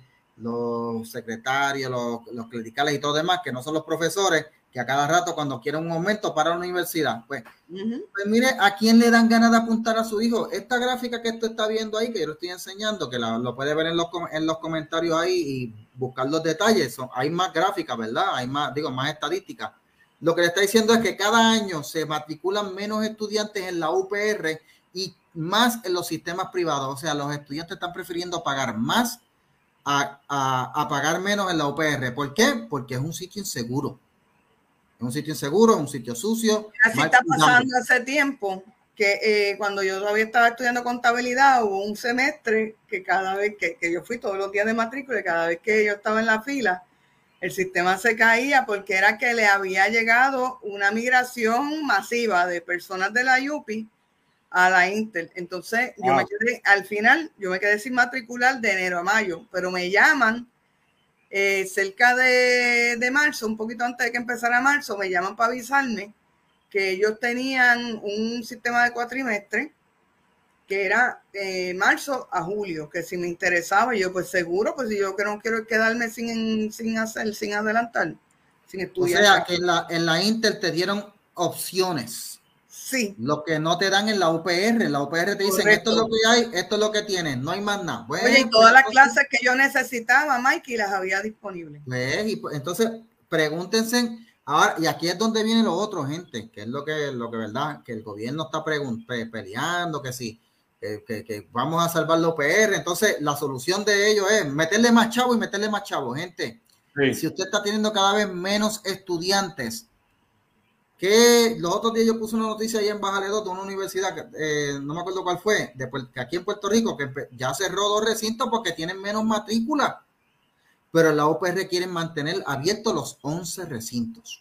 los secretarios, los, los clericales y todo demás, que no son los profesores, que a cada rato cuando quieren un aumento para la universidad, pues, uh-huh. pues mire, ¿a quién le dan ganas de apuntar a su hijo? Esta gráfica que esto está viendo ahí, que yo lo estoy enseñando, que la, lo puede ver en los, en los comentarios ahí y buscar los detalles, son, hay más gráficas, ¿verdad? Hay más, digo, más estadísticas. Lo que le está diciendo es que cada año se matriculan menos estudiantes en la U P R y más en los sistemas privados. O sea, los estudiantes están prefiriendo pagar más a, a, a pagar menos en la U P R. ¿Por qué? Porque es un sitio inseguro. Es un sitio inseguro, es un sitio sucio. Así está pasando hace tiempo, que eh, cuando yo todavía estaba estudiando contabilidad, hubo un semestre que cada vez que, que yo fui todos los días de matrícula, cada vez que yo estaba en la fila, el sistema se caía porque era que le había llegado una migración masiva de personas de la U P I a la Intel. Entonces, wow. yo me quedé, al final, yo me quedé sin matricular de enero a mayo, pero me llaman eh, cerca de, de marzo, un poquito antes de que empezara marzo, me llaman para avisarme que ellos tenían un sistema de cuatrimestre que era de eh, marzo a julio, que si me interesaba, yo pues seguro, pues si yo que no quiero quedarme sin, sin hacer, sin adelantar, sin estudiar. O sea, que en la, en la Intel te dieron opciones. Sí. Lo que no te dan en la U P R. En la U P R te dicen, correcto, esto es lo que hay, esto es lo que tienen, no hay más nada. Bueno, oye, y todas las clases que yo necesitaba, Mikey, las había disponibles. Pues, y pues, entonces, pregúntense, ahora, y aquí es donde viene lo otro, gente, que es lo que, lo que verdad, que el gobierno está pe peleando, que sí. Que, que, que vamos a salvar la U P R. Entonces la solución de ello es meterle más chavo y meterle más chavo, gente. Sí. Si usted está teniendo cada vez menos estudiantes, que los otros días yo puse una noticia ahí en Bajaledo de una universidad, que, eh, no me acuerdo cuál fue, de, que aquí en Puerto Rico, que ya cerró dos recintos porque tienen menos matrícula, pero en la U P R quieren mantener abiertos los once recintos.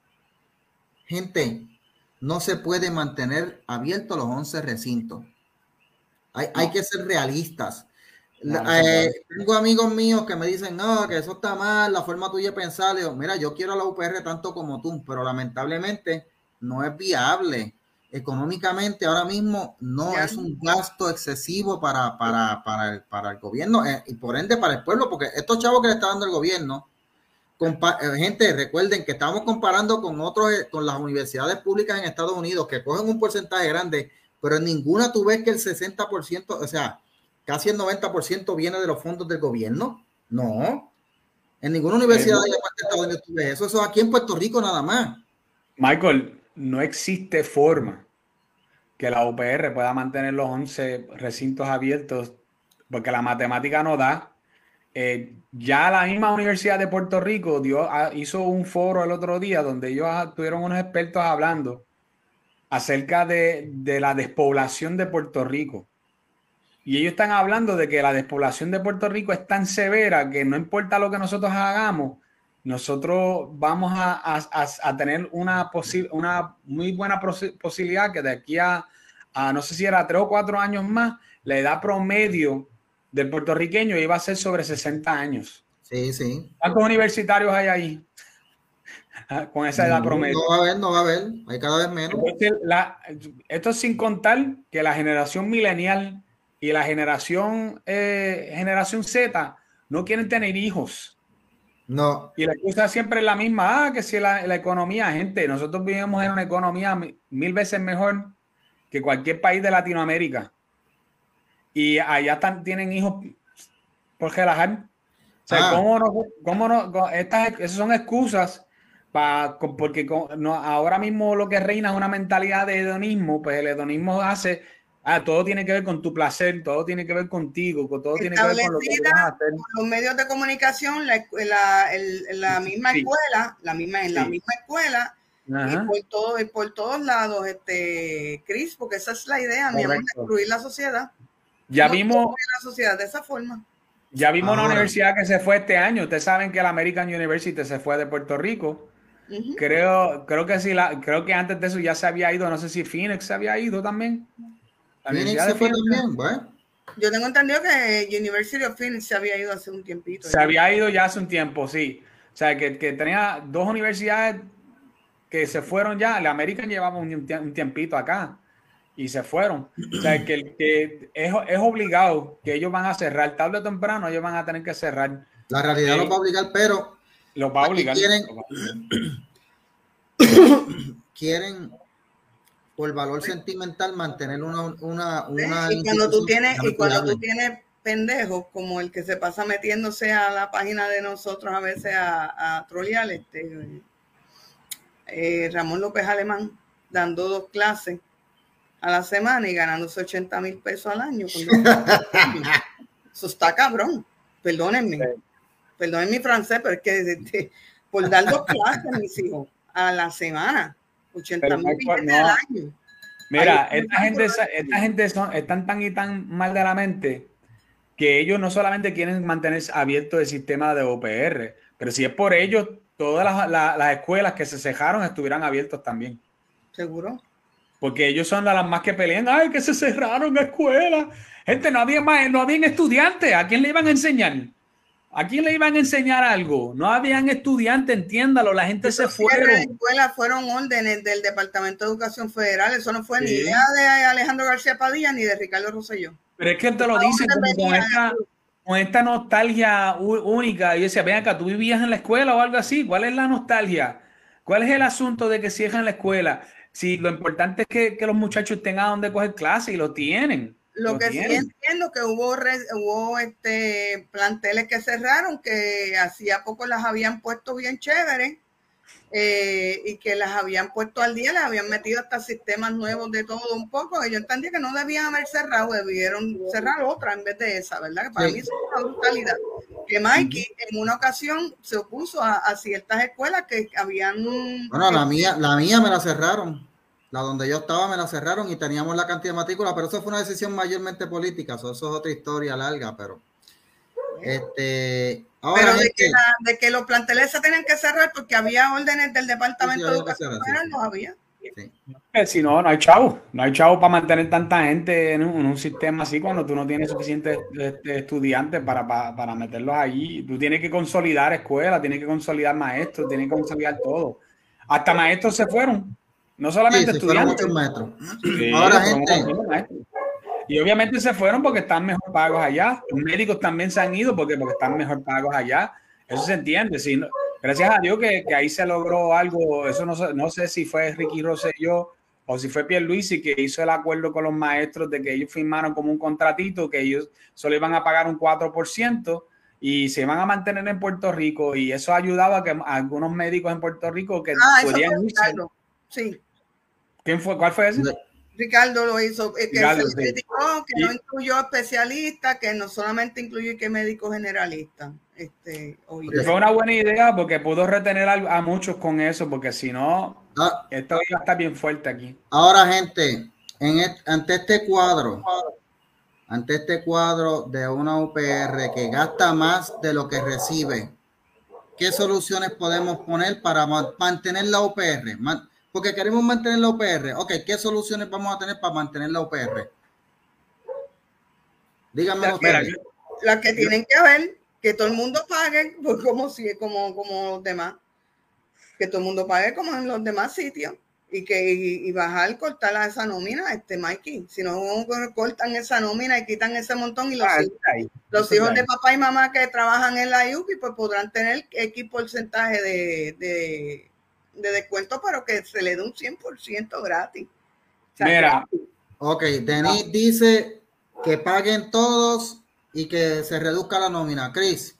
Gente, no se puede mantener abiertos los once recintos. Hay, no. hay que ser realistas. No, no eh, tengo amigos míos que me dicen, no, que eso está mal, la forma tuya de pensar. Le digo, mira, yo quiero la U P R tanto como tú, pero lamentablemente no es viable. Económicamente ahora mismo no ya. es un gasto excesivo para, para, para, el, para el gobierno eh, y por ende para el pueblo, porque estos chavos que le está dando el gobierno, gente, recuerden que estamos comparando con otros, con las universidades públicas en Estados Unidos que cogen un porcentaje grande, pero en ninguna tú ves que el sesenta por ciento, o sea, casi el noventa por ciento viene de los fondos del gobierno. No. En ninguna universidad de Estados Unidos tú ves eso. Eso aquí en Puerto Rico nada más. Michael, no existe forma que la U P R pueda mantener los once recintos abiertos porque la matemática no da. Eh, ya la misma Universidad de Puerto Rico dio, hizo un foro el otro día donde ellos tuvieron unos expertos hablando acerca de, de la despoblación de Puerto Rico. Y ellos están hablando de que la despoblación de Puerto Rico es tan severa que no importa lo que nosotros hagamos, nosotros vamos a, a, a tener una, una muy buena posibilidad que de aquí a, a, no sé si era tres o cuatro años más, la edad promedio del puertorriqueño iba a ser sobre sesenta años. Sí, sí. ¿Cuántos universitarios hay ahí con esa edad no, promedio? No va a haber, no va a haber. Hay cada vez menos. Entonces, la, esto sin contar que la generación millennial y la generación, eh, generación Z no quieren tener hijos. No. Y la excusa siempre es la misma. Ah, que si la, la economía, gente, nosotros vivimos en una economía mil veces mejor que cualquier país de Latinoamérica. Y allá están, tienen hijos por relajar. O sea, ah. ¿cómo no? Cómo no estas, esas son excusas para, porque no, ahora mismo lo que reina es una mentalidad de hedonismo. Pues el hedonismo hace, ah, todo tiene que ver con tu placer, todo tiene que ver contigo, todo tiene que ver con lo que vas a hacer. Los medios de comunicación, la, la, el, la misma sí. escuela, la misma, en sí. la misma escuela, y por, todo, y por todos lados, este, Chris, porque esa es la idea, mi amor, destruir la sociedad. Ya no vimos la sociedad de esa forma. Ya vimos Ahora. una universidad que se fue este año. Ustedes saben que la American University se fue de Puerto Rico. Uh-huh. Creo, creo que sí, la, creo que antes de eso ya se había ido. No sé si Phoenix se había ido también. La Phoenix se fue también, bueno. Yo tengo entendido que University of Phoenix se había ido hace un tiempito. Se ya. había ido ya hace un tiempo, sí. O sea, que, que tenía dos universidades que se fueron ya. La American llevaba un, un tiempito acá. Y se fueron. O sea, que, que es, es obligado que ellos van a cerrar. Tarde o temprano ellos van a tener que cerrar. La realidad eh, los va a obligar, pero... Los va a obligar. Quieren, quieren, por valor sentimental, mantener una... una, una y cuando tú tienes y cuando tú tienes pendejos como el que se pasa metiéndose a la página de nosotros a veces a, a trolear, este, eh, Ramón López Alemán, dando dos clases a la semana y ganándose ochenta mil pesos al año. Eso está cabrón. Perdónenme. Sí. Perdónenme mi francés, pero es que de, de, por dar dos clases, mis hijos, a la semana, ochenta mil pesos no. al año. Mira, Ay, esta gente, esta gente son, están tan y tan mal de la mente que ellos no solamente quieren mantenerse abierto el sistema de O P R, pero si es por ellos, todas las, las, las escuelas que se cejaron estuvieran abiertos también. ¿Seguro? Porque ellos son las más que pelean. Ay, que se cerraron escuelas. Gente, no había más, no habían estudiantes. ¿A quién le iban a enseñar? ¿A quién le iban a enseñar algo? No habían estudiantes, entiéndalo. La gente se fueron. Las escuelas fueron órdenes del Departamento de Educación Federal. Eso no fue sí. ni idea de Alejandro García Padilla ni de Ricardo Rosselló. Pero es que te lo dicen como con esta, con esta nostalgia única. Y yo decía, ven acá, ¿tú vivías en la escuela o algo así? ¿Cuál es la nostalgia? ¿Cuál es el asunto de que cierran la escuela? Sí, lo importante es que, que los muchachos tengan donde coger clase y lo tienen. Lo, lo que tienen. Sí entiendo que hubo, re, hubo este, planteles que cerraron, que hacía poco las habían puesto bien chéveres eh, y que las habían puesto al día, les habían metido hasta sistemas nuevos de todo un poco. Yo entendí que no debían haber cerrado, debieron cerrar otra en vez de esa, ¿verdad? Que para sí. mí eso es una brutalidad. Que Mikey en una ocasión se opuso a, a ciertas escuelas que habían... Bueno, la mía, la mía me la cerraron. La donde yo estaba me la cerraron y teníamos la cantidad de matrículas, pero eso fue una decisión mayormente política. Eso, eso es otra historia larga, pero... Este, ahora pero de, este, que la, de que los planteles se tenían que cerrar porque había órdenes del Departamento sí, sí, de Educación Federal, sí. no había. Sí. Si no, no hay chavo. No hay chavo para mantener tanta gente en un, en un sistema así cuando tú no tienes suficientes este, estudiantes para, para, para meterlos allí. Tú tienes que consolidar escuelas, tienes que consolidar maestros, tienes que consolidar todo. Hasta maestros se fueron. No solamente sí, estudiantes. Muchos maestros. Sí, ahora, gente. Maestros. Y obviamente se fueron porque están mejor pagos allá. Los médicos también se han ido porque, porque están mejor pagos allá. Eso se entiende. Si no, gracias a Dios que, que ahí se logró algo. Eso no, no sé si fue Ricky Rosselló o si fue Pierluisi que hizo el acuerdo con los maestros de que ellos firmaron como un contratito que ellos solo iban a pagar un cuatro por ciento y se iban a mantener en Puerto Rico, y eso ayudaba a que a algunos médicos en Puerto Rico que ah, podían eso fue irse. Ricardo. Sí. ¿Quién fue? ¿Cuál fue ese? Ricardo lo hizo, que Ricardo, se sí. criticó, que y, no incluyó especialistas, que no solamente incluyó que médicos generalistas. Este, fue una buena idea porque pudo retener a, a muchos con eso, porque si no, ah, esto iba a estar bien fuerte aquí. Ahora, gente, en el, ante este cuadro, ante este cuadro de una U P R que gasta más de lo que recibe, ¿qué soluciones podemos poner para mantener la U P R? Man, porque queremos mantener la U P R. Ok, ¿qué soluciones vamos a tener para mantener la U P R? Díganme las ustedes. que, las que tienen que haber, que todo el mundo pague, pues como, si, como, como los demás. Que todo el mundo pague como en los demás sitios. Y que y, y bajar, cortar a esa nómina, este Mikey. Si no cortan esa nómina y quitan ese montón, y los ah, hijos, los hijos de papá y mamá que trabajan en la I U P I, pues podrán tener X porcentaje de, de, de descuento, pero que se le dé un cien por ciento gratis. O sea, mira. Que, ok, Denis ah. dice que paguen todos y que se reduzca la nómina. Chris.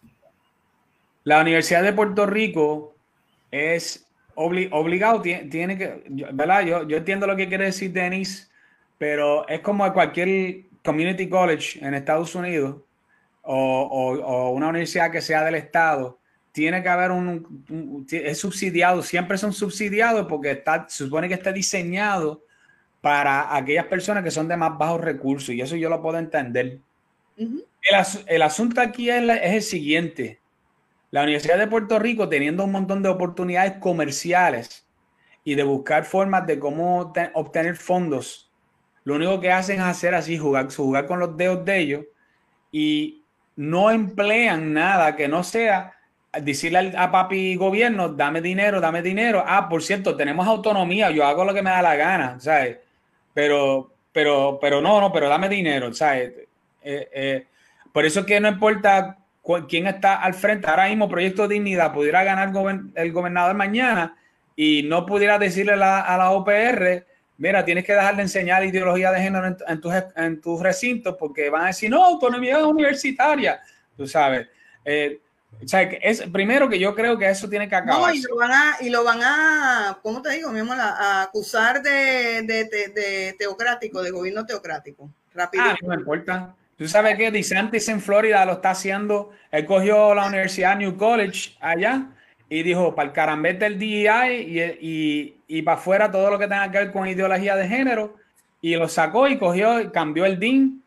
La Universidad de Puerto Rico es obligado, tiene, tiene que, ¿verdad? Yo, yo entiendo lo que quiere decir Denis, pero es como cualquier community college en Estados Unidos o, o, o una universidad que sea del estado, tiene que haber un, un, es subsidiado, siempre son subsidiados porque está, se supone que está diseñado para aquellas personas que son de más bajos recursos, y eso yo lo puedo entender. Uh-huh. el, el asunto aquí es, la, es el siguiente. La Universidad de Puerto Rico, teniendo un montón de oportunidades comerciales y de buscar formas de cómo te, obtener fondos, lo único que hacen es hacer así, jugar, jugar con los dedos de ellos, y no emplean nada que no sea decirle a papi gobierno, dame dinero, dame dinero. Ah, por cierto, tenemos autonomía, yo hago lo que me da la gana, ¿sabes? Pero, pero, pero no, no, pero dame dinero, ¿sabes? Eh, eh, por eso es que no importa quién está al frente. Ahora mismo Proyecto Dignidad pudiera ganar el gobernador mañana y no pudiera decirle la, a la U P R, mira, tienes que dejar de enseñar ideología de género en, en tus en tus recintos, porque van a decir, no, autonomía universitaria, tú sabes. Eh, o sea, que es, primero que yo creo que eso tiene que acabar. No, y lo van a, y lo van a, ¿cómo te digo, mi amor? A, a acusar de, de, de, de teocrático, de gobierno teocrático. Rápido. Ah, no me importa. Tú sabes que DeSantis en Florida lo está haciendo. Él cogió la Universidad New College allá y dijo, para el carambete del D E I y, y, y para afuera todo lo que tenga que ver con ideología de género, y lo sacó y cogió, cambió el dean,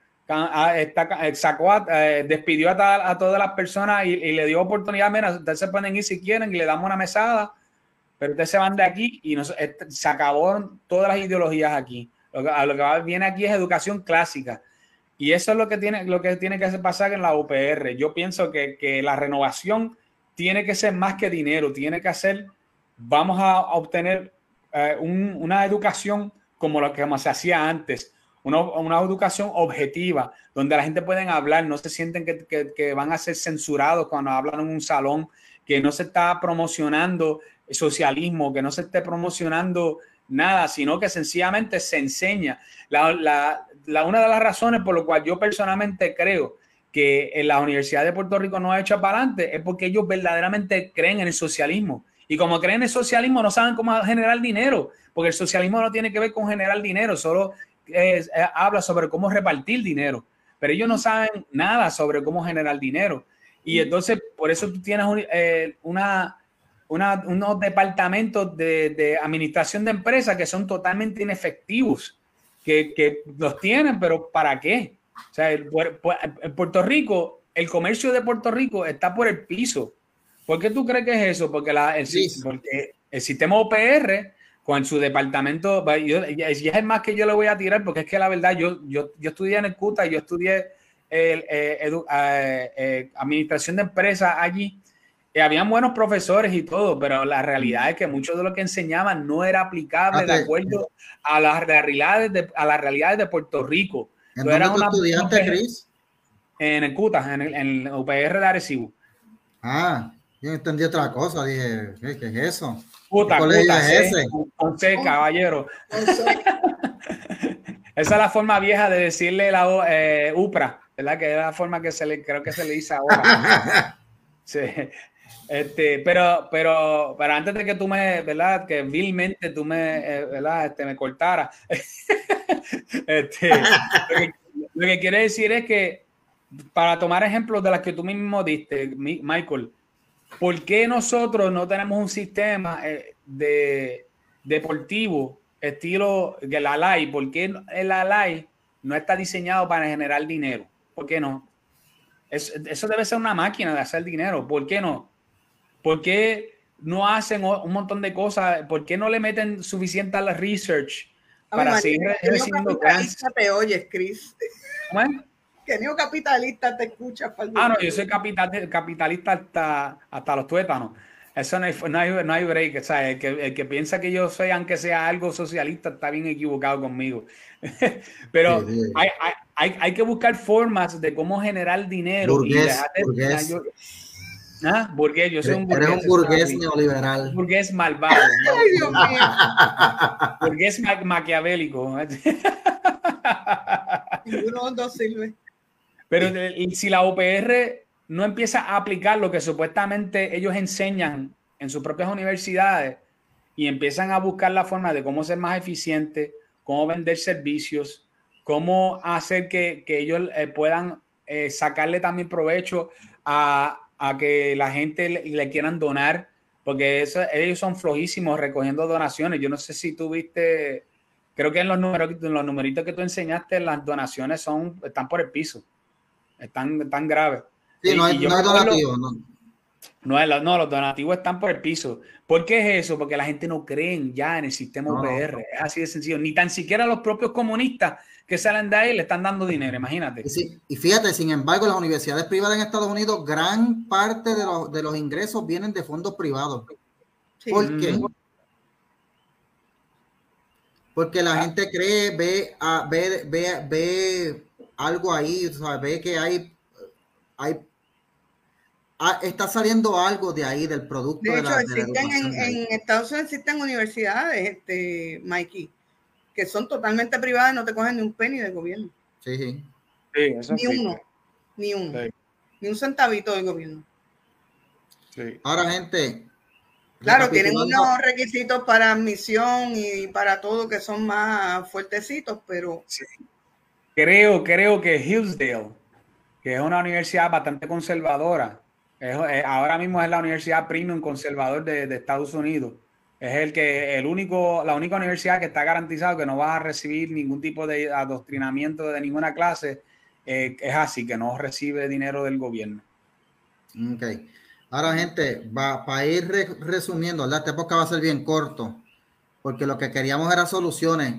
sacó, eh, despidió a, a todas las personas y, y le dio oportunidad. Mira, ustedes se pueden ir si quieren y le damos una mesada, pero ustedes se van de aquí, y nos, se acabaron todas las ideologías aquí. Lo que, lo que viene aquí es educación clásica. Y eso es lo que tiene, lo que tiene que pasar en la U P R. Yo pienso que, que la renovación tiene que ser más que dinero, tiene que hacer, vamos a obtener eh, un, una educación como lo que como se hacía antes, una, una educación objetiva, donde la gente pueden hablar, no se sienten que, que, que van a ser censurados cuando hablan en un salón, que no se está promocionando socialismo, que no se esté promocionando nada, sino que sencillamente se enseña. La, la, la, una de las razones por lo cual yo personalmente creo que en la Universidad de Puerto Rico no ha hecho para adelante es porque ellos verdaderamente creen en el socialismo. Y como creen en el socialismo, no saben cómo generar dinero, porque el socialismo no tiene que ver con generar dinero, solo eh, eh, habla sobre cómo repartir dinero. Pero ellos no saben nada sobre cómo generar dinero. Y entonces, por eso tú tienes un, eh, una... Una, unos departamentos de, de administración de empresas que son totalmente inefectivos, que, que los tienen, pero ¿para qué? O sea, el, en Puerto Rico, el comercio de Puerto Rico está por el piso. ¿Por qué tú crees que es eso? Porque, la, el, sí. porque el sistema U P R, con su departamento, yo, ya es más que yo le voy a tirar, porque es que la verdad, yo, yo, yo estudié en el C U T A, yo estudié el, eh, edu, eh, eh, administración de empresas allí. Y habían buenos profesores y todo, pero la realidad es que mucho de lo que enseñaban no era aplicable okay. de acuerdo a las realidades de, a las realidades de Puerto Rico. ¿En dónde tú estudiaste, Chris? En el C U T A, en el, en el U P R de Arecibo. Ah, Yo entendí otra cosa, dije, ¿qué, qué es eso? Puta, ¿Qué puta, es ese? Con C, caballero. Esa es la forma vieja de decirle la eh, UPRA, ¿verdad? Que es la forma que se le, creo que se le dice ahora. Sí. Este, pero, pero, pero antes de que tú me, ¿verdad? Que vilmente tú me, eh, ¿verdad? Este, me cortaras. este, lo, que, lo que quiere decir es que, para tomar ejemplos de las que tú mismo diste, Michael, ¿por qué nosotros no tenemos un sistema eh, de deportivo estilo que el Alay? ¿Por qué el Alay no está diseñado para generar dinero? ¿Por qué no? Es, eso debe ser una máquina de hacer dinero. ¿Por qué no? ¿Por qué no hacen un montón de cosas? ¿Por qué no le meten suficiente a la research para seguir recibiendo grants? Te oyes, Chris. ¿Cómo? Que neocapitalista te escucha. Ah, no, yo soy capital, capitalista hasta, hasta los tuétanos. Eso no hay, no hay, no hay break. O sea, el que, el que piensa que yo soy, aunque sea algo socialista, está bien equivocado conmigo. Pero sí, sí. Hay, hay, hay que buscar formas de cómo generar dinero. Burgués, y dejarte, burgués. Yo, ¿ah? Burgués, yo soy un burgués. Eres un burgués neoliberal. Un burgués malvado. Ay, Dios mío. Burgués ma maquiavélico. Ninguno de los dos sirve. Pero si la U P R no empieza a aplicar lo que supuestamente ellos enseñan en sus propias universidades y empiezan a buscar la forma de cómo ser más eficiente, cómo vender servicios, cómo hacer que, que ellos eh, puedan eh, sacarle también provecho a, a que la gente le, le quieran donar, porque eso, ellos son flojísimos recogiendo donaciones. Yo no sé si tú viste, creo que en los, números, en los numeritos que tú enseñaste, las donaciones son, están por el piso. Están tan graves. Sí, no hay, no hay donativos. No. No, es, no, los donativos están por el piso. ¿Por qué es eso? Porque la gente no cree ya en el sistema no, U P R. No. Es así de sencillo. Ni tan siquiera los propios comunistas que salen de ahí le están dando dinero, imagínate. Y, sí, y fíjate, sin embargo, las universidades privadas en Estados Unidos, gran parte de los, de los ingresos vienen de fondos privados. Sí. ¿Por qué? Mm. Porque la ah. gente cree, ve, a, ve, ve, ve algo ahí, o sea, ve que hay, hay ah, está saliendo algo de ahí, del producto. De, de hecho, la, existen de la en, en Estados Unidos existen universidades, este, Mikey, que son totalmente privadas y no te cogen ni un penny del gobierno. Sí, sí. sí eso ni sí. uno, ni uno, sí. ni un centavito del gobierno. Sí. Ahora, gente. Claro, tienen unos requisitos para admisión y para todo que son más fuertecitos, pero... Sí. Creo, creo que Hillsdale, que es una universidad bastante conservadora, es, es, ahora mismo es la universidad premium conservador de, de Estados Unidos. Es el que, el único, la única universidad que está garantizado que no vas a recibir ningún tipo de adoctrinamiento de ninguna clase. Eh, es así, que no recibe dinero del gobierno. Ok. Ahora, gente, va, para ir re, resumiendo, ¿verdad? Esta época va a ser bien corto, porque lo que queríamos era soluciones.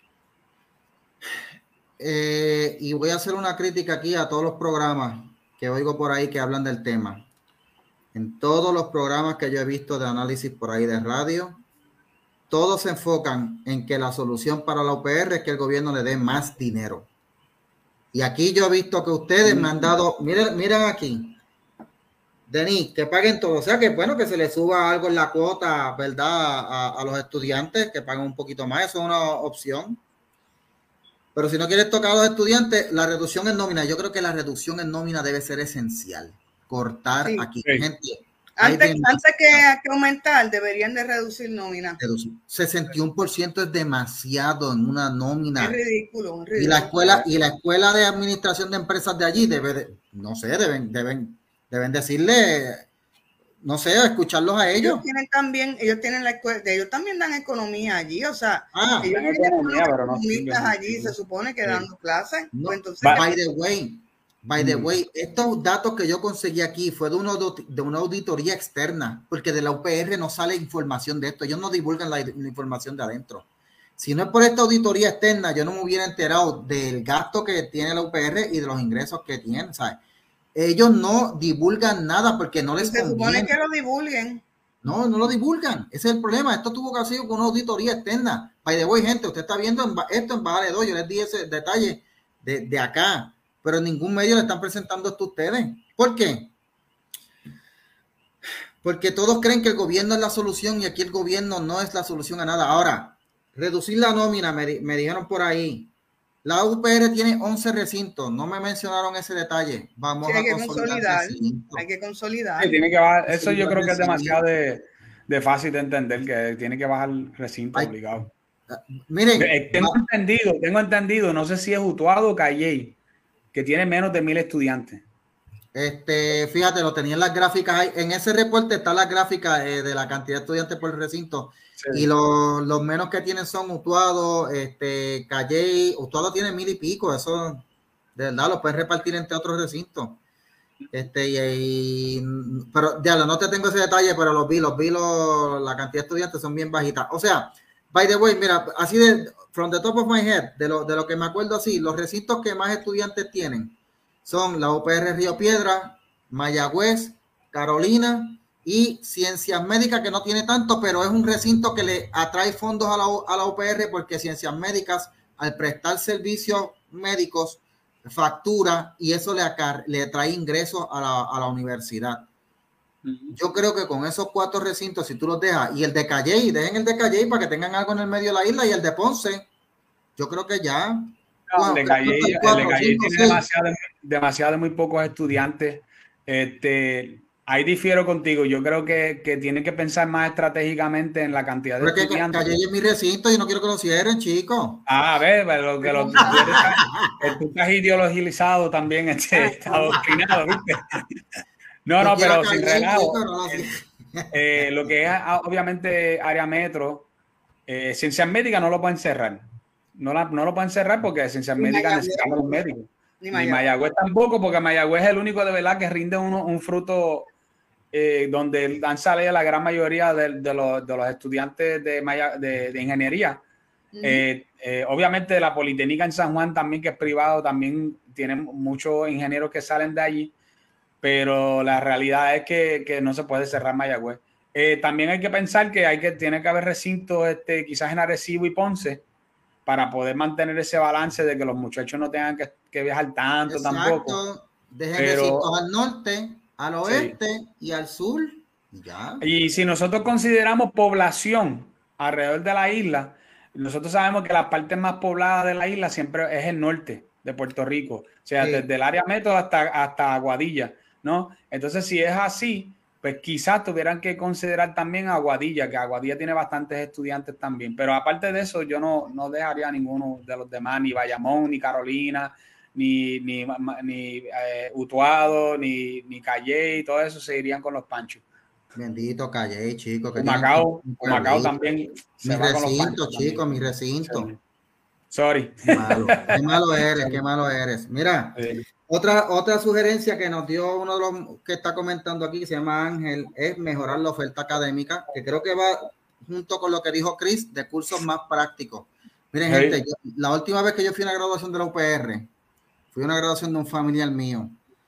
Eh, y voy a hacer una crítica aquí a todos los programas que oigo por ahí que hablan del tema. En todos los programas que yo he visto de análisis por ahí de radio, todos se enfocan en que la solución para la U P R es que el gobierno le dé más dinero. Y aquí yo he visto que ustedes me han dado, miren, miren aquí, Denis, que paguen todo, o sea que bueno, que se le suba algo en la cuota, ¿verdad? A, a los estudiantes, que paguen un poquito más, eso es una opción. Pero si no quieres tocar a los estudiantes, la reducción en nómina, yo creo que la reducción en nómina debe ser esencial. Cortar sí, aquí. Sí. Gente, antes, antes que, que aumentar, deberían de reducir nómina. sesenta y uno por ciento es demasiado en una nómina. Es ridículo, es ridículo. Y la escuela, y la escuela de administración de empresas de allí debe, de, no sé, deben, deben, deben decirle, no sé, escucharlos a ellos. Ellos tienen también, ellos tienen la escuela, ellos también dan economía allí, o sea, ah, ellos tienen economía, pero no economistas allí, se supone que sí. dando clases. No, pues entonces, by the way, by the mm. way, estos datos que yo conseguí aquí fue de, uno, de una auditoría externa, porque de la U P R no sale información de esto, ellos no divulgan la, la información de adentro. Si no es por esta auditoría externa, yo no me hubiera enterado del gasto que tiene la U P R y de los ingresos que tienen, ¿sabes? Ellos no divulgan nada porque no les se conviene. supone que lo divulguen. No, no lo divulgan. Ese es el problema. Esto tuvo que hacer con una auditoría externa. By the way, gente, usted está viendo en, esto en Bájale dos. Yo les di ese detalle de, de acá. Pero en ningún medio le están presentando esto a ustedes. ¿Por qué? porque todos creen que el gobierno es la solución y aquí el gobierno no es la solución a nada. Ahora, reducir la nómina, me, me dijeron por ahí. La U P R tiene once recintos, no me mencionaron ese detalle. Vamos sí, hay a que consolidar. Hay que consolidar. Sí, tiene que bajar. Eso yo creo que es demasiado de, de fácil de entender, que tiene que bajar el recinto hay, obligado. Uh, miren, tengo va. entendido, tengo entendido, no sé si es Utuado o Calley, que tiene menos de mil estudiantes. Este, fíjate, lo tenía en las gráficas. En ese reporte está la gráfica eh, de la cantidad de estudiantes por recinto. Sí. Y los, los menos que tienen son Utuado, este, Calley. Utuado tiene mil y pico. Eso, de verdad, lo puedes repartir entre otros recintos. Este, y, y pero ya no te tengo ese detalle, pero los vi, los vi, los, la cantidad de estudiantes son bien bajitas. O sea, by the way, mira, así de, from the top of my head, de lo, de lo que me acuerdo así, los recintos que más estudiantes tienen son la U P R Río Piedra, Mayagüez, Carolina y Ciencias Médicas, que no tiene tanto, pero es un recinto que le atrae fondos a la, a la U P R porque Ciencias Médicas, al prestar servicios médicos, factura y eso le, acar le trae ingresos a la, a la universidad. Uh-huh. Yo creo que con esos cuatro recintos, si tú los dejas, y el de Calley, dejen el de Calley para que tengan algo en el medio de la isla, y el de Ponce, yo creo que ya... No, el de Calley, el de Calley tiene demasiado, demasiado muy pocos estudiantes. Este, ahí difiero contigo. Yo creo que, que tienen que pensar más estratégicamente en la cantidad de Porque estudiantes. Calley es mi recinto y no quiero que lo cierren, chicos. Ah, a ver, pero que lo, tú, eres, tú estás ideologizado también, este, estás adoctrinado, ¿viste? No, no, pero sin relajo. No, eh, eh, lo que es obviamente área metro, eh, Ciencias Médicas no lo pueden cerrar. No, la, no lo pueden cerrar porque Ciencias Médicas necesitan los médicos. Ni Mayagüez. Ni Mayagüez tampoco, porque Mayagüez es el único de verdad que rinde uno, un fruto eh, donde dan salida la gran mayoría de, de, los, de los estudiantes de, Maya, de, de ingeniería. Uh-huh. eh, eh, obviamente la Politécnica en San Juan también, que es privado, también tienen muchos ingenieros que salen de allí, pero la realidad es que, que no se puede cerrar Mayagüez. Eh, también hay que pensar que, hay que tiene que haber recintos este, quizás en Arecibo y Ponce, para poder mantener ese balance de que los muchachos no tengan que, que viajar tanto. Exacto. Tampoco. Dejen pero, recintos al norte, al oeste sí. y al sur. Ya. Y si nosotros consideramos población alrededor de la isla, nosotros sabemos que la parte más poblada de la isla siempre es el norte de Puerto Rico. O sea, sí. desde el área metro hasta, hasta Aguadilla, ¿no? Entonces, si es así, pues quizás tuvieran que considerar también a Aguadilla, que Aguadilla tiene bastantes estudiantes también. Pero aparte de eso, yo no, no dejaría a ninguno de los demás, ni Bayamón, ni Carolina, ni, ni, ni eh, Utuado, ni, ni Calley, todo eso se irían con los Panchos. Bendito Calley, chico. Macao, Macao también. Mi recinto, chico, mi recinto. Sí. Sorry. Qué malo, qué malo eres, qué malo eres. Mira, sí. otra, otra sugerencia que nos dio uno de los que está comentando aquí, que se llama Ángel, es mejorar la oferta académica, que creo que va junto con lo que dijo Chris, de cursos más prácticos. Miren, sí. gente, yo, la última vez que yo fui a una graduación de la U P R, fui a una graduación de un familiar mío.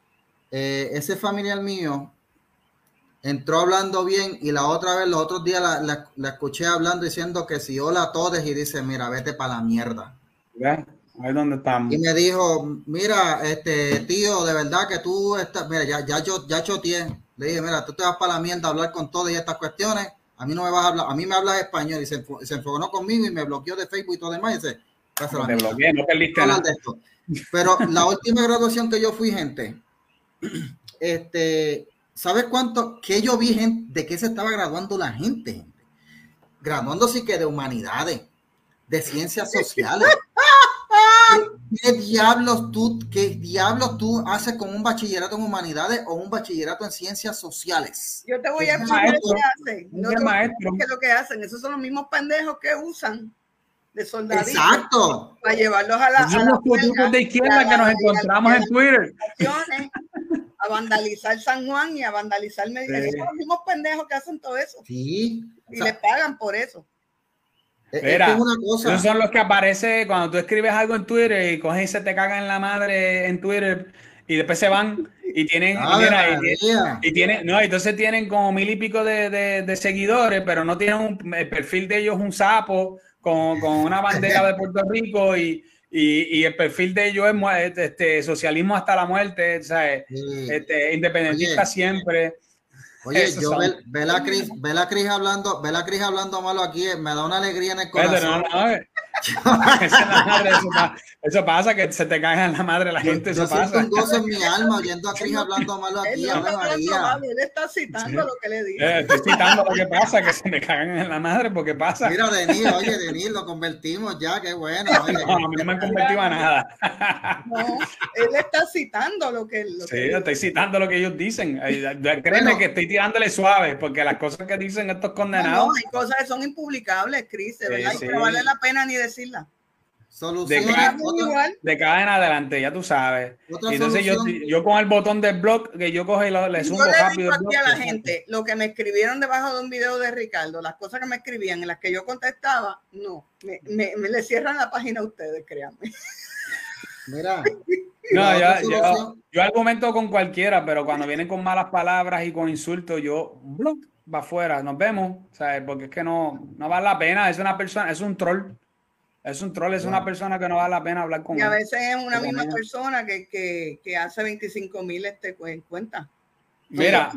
Eh, ese familiar mío entró hablando bien y la otra vez, los otros días la, la, la escuché hablando diciendo que si hola a todos y dice, mira, vete para la mierda. ¿Ves? Ahí donde estamos. Y me dijo, mira, este tío, de verdad que tú estás, mira, ya, ya yo, ya choteé. Le dije, mira, tú te vas para la mierda a hablar con todas y estas cuestiones. A mí no me vas a hablar, a mí me hablas español y se, se enfogonó conmigo y me bloqueó de Facebook y todo demás. Y dice, no te bloqueé, no perdiste nada. De esto. Pero la última graduación que yo fui, gente, este, ¿sabes cuánto? Que yo vi gente, de qué se estaba graduando la gente, gente. Graduándose que de humanidades, de ciencias sociales. ¿Qué diablos tú, qué diablos tú haces con un bachillerato en humanidades o un bachillerato en ciencias sociales? Yo te voy a explicar qué hacen. No te maestro. ¿Qué es lo que hacen? Esos son los mismos pendejos que usan de soldaditos. Exacto. Para llevarlos a la. Esos son los grupos de izquierda que nos encontramos en Twitter. A vandalizar San Juan y a vandalizar Medina. Sí. Esos son los mismos pendejos que hacen todo eso. Sí. Y o sea, les pagan por eso. Mira, es una cosa. Esos son los que aparecen cuando tú escribes algo en Twitter y cogen y se te cagan en la madre en Twitter y después se van y tienen, ah, mira, y, y tienen, no, entonces tienen como mil y pico de, de, de seguidores, pero no tienen un, el perfil de ellos un sapo con, con una bandera de Puerto Rico y, y, y el perfil de ellos es este, socialismo hasta la muerte, ¿sabes? Sí. Este, independentista Oye. siempre. Oye, Eso yo son... ver, ver a Chris, ver a Chris hablando, ver a Chris hablando malo aquí, me da una alegría en el corazón. No, no, no. madre, eso, pasa, eso pasa, que se te cae en la madre la gente, yo, eso yo pasa. Siento un gozo en mi alma oyendo a Chris hablando malo aquí. Él, no está hablando mal, él está citando sí. lo que le dice. Eh, estoy citando lo que pasa, que se me cagan en la madre porque pasa. Mira, Denis, oye, Denis, lo convertimos ya, qué bueno. Oye, no, a mí no me han convertido a nada. No, él está citando lo que lo Sí, que estoy citando lo que ellos dicen. Créeme bueno, que estoy tirándole suave, porque las cosas que dicen estos condenados. No, no hay cosas que son impublicables, Chris, de verdad, sí, sí. y no vale la pena ni decirla. De cada, de cada en adelante, ya tú sabes. Entonces yo, yo con el botón del blog que yo cojo y lo, le sumo rápido. Yo le digo aquí a la gente lo que me escribieron debajo de un video de Ricardo, las cosas que me escribían en las que yo contestaba, no, me, me, me le cierran la página a ustedes, créanme. Mira. No, yo, yo, yo argumento con cualquiera, pero cuando vienen con malas palabras y con insultos, yo blog va afuera, nos vemos, ¿sabes? Porque es que no, no vale la pena, es una persona, es un troll. Es un troll, es una persona que no vale la pena hablar con él. Y a veces es una misma persona que, que, que hace veinticinco mil este, en cuenta. Mira,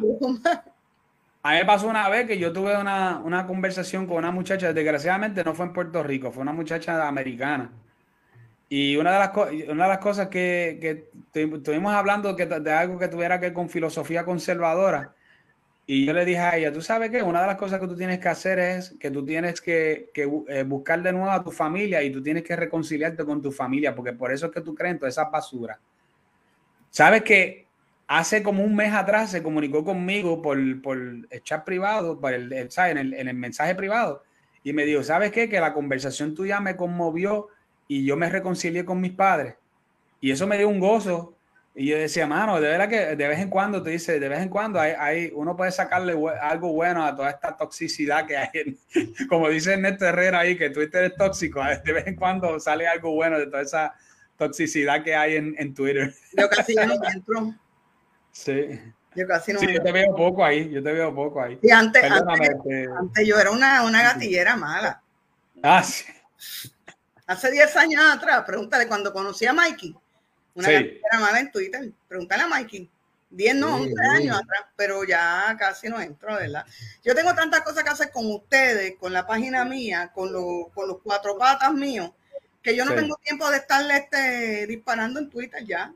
a mí me pasó una vez que yo tuve una, una conversación con una muchacha, desgraciadamente no fue en Puerto Rico, fue una muchacha americana. Y una de las, una de las cosas que, que estuvimos hablando que, de algo que tuviera que ver con filosofía conservadora. Y yo le dije a ella, ¿tú sabes qué? Una de las cosas que tú tienes que hacer es que tú tienes que, que eh, buscar de nuevo a tu familia y tú tienes que reconciliarte con tu familia, porque por eso es que tú crees en toda esa basura. ¿Sabes que hace como un mes atrás se comunicó conmigo por, por el chat privado, por el, el, ¿sabes? En, el, en el mensaje privado, y me dijo, ¿sabes qué? Que la conversación tuya me conmovió y yo me reconcilié con mis padres. Y eso me dio un gozo. Y yo decía, mano, de verdad que de vez en cuando, te dice, de vez en cuando hay, hay uno puede sacarle algo bueno a toda esta toxicidad que hay. En, como dice Ernesto Herrera ahí, que Twitter es tóxico. De vez en cuando sale algo bueno de toda esa toxicidad que hay en, en Twitter. Yo casi no entro. Sí. Yo casi no sí, entro. yo te veo poco ahí, yo te veo poco ahí. Y antes, antes, te... antes yo era una, una gatillera mala. Ah, sí. Hace diez años atrás, pregúntale, cuando conocí a Mikey. Una sí. Era mala en Twitter. Pregúntale a Mikey. diez, no, once sí, años sí. atrás, pero ya casi no entro, ¿verdad? Yo tengo tantas cosas que hacer con ustedes, con la página mía, con, lo, con los cuatro patas míos, que yo no sí. tengo tiempo de estarle este, disparando en Twitter ya.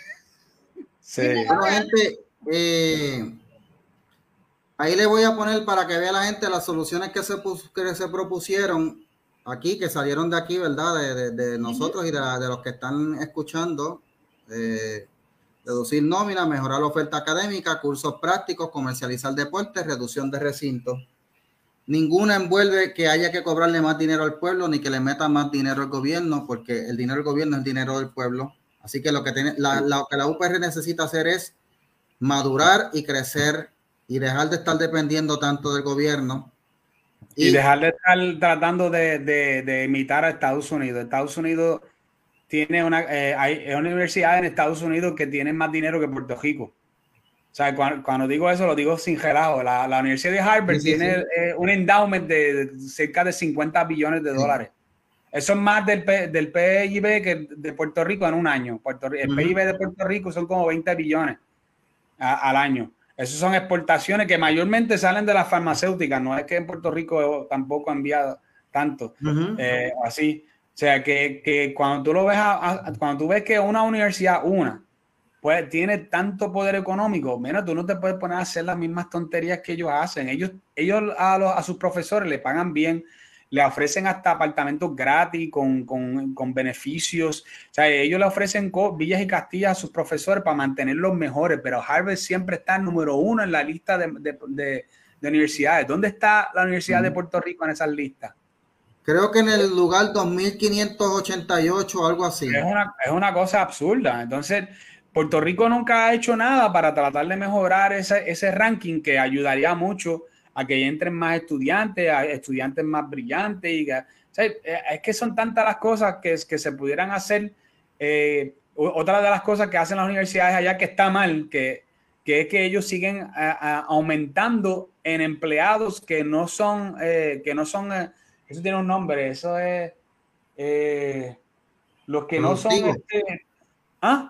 Sí. Bueno, gente, eh, ahí le voy a poner para que vea la gente las soluciones que se, que se propusieron aquí, que salieron de aquí, ¿verdad? De, de, de nosotros uh-huh. y de, de los que están escuchando. Eh, reducir nómina, mejorar la oferta académica, cursos prácticos, comercializar deportes, reducción de recintos. Ninguna envuelve que haya que cobrarle más dinero al pueblo ni que le meta más dinero al gobierno, porque el dinero del gobierno es el dinero del pueblo. Así que lo que, tiene, la, lo que la U P R necesita hacer es madurar y crecer y dejar de estar dependiendo tanto del gobierno. Y, y dejar de estar tratando de, de, de imitar a Estados Unidos. Estados Unidos tiene una, eh, hay una universidad en Estados Unidos que tiene más dinero que Puerto Rico. O sea, cuando, cuando digo eso, lo digo sin relajo. La, la Universidad de Harvard sí, sí, tiene sí. Eh, un endowment de, de cerca de cincuenta billones de dólares. Sí. Eso es más del, del P I B que de Puerto Rico en un año. Puerto, el uh-huh. P I B de Puerto Rico son como veinte billones a, al año. Esas son exportaciones que mayormente salen de las farmacéuticas. No es que en Puerto Rico tampoco ha enviado tanto. Uh-huh. eh, así. O sea, que, que cuando tú lo ves, a, a, cuando tú ves que una universidad, una, pues tiene tanto poder económico, mira, tú no te puedes poner a hacer las mismas tonterías que ellos hacen. Ellos, ellos a, los, a sus profesores le pagan bien, le ofrecen hasta apartamentos gratis con, con, con beneficios. O sea, ellos le ofrecen villas y castillas a sus profesores para mantenerlos mejores, pero Harvard siempre está el número uno en la lista de, de, de, de universidades. ¿Dónde está la Universidad uh-huh. de Puerto Rico en esas listas? Creo que en el lugar dos mil quinientos ochenta y ocho o algo así. Es una, es una cosa absurda. Entonces, Puerto Rico nunca ha hecho nada para tratar de mejorar ese, ese ranking que ayudaría mucho a que entren más estudiantes, a estudiantes más brillantes. Y, o sea, es que son tantas las cosas que, que se pudieran hacer. Eh, otra de las cosas que hacen las universidades allá que está mal, que, que es que ellos siguen a, a, aumentando en empleados que no son... Eh, que no son eh, eso tiene un nombre, eso es eh, los que no son este, ¿ah?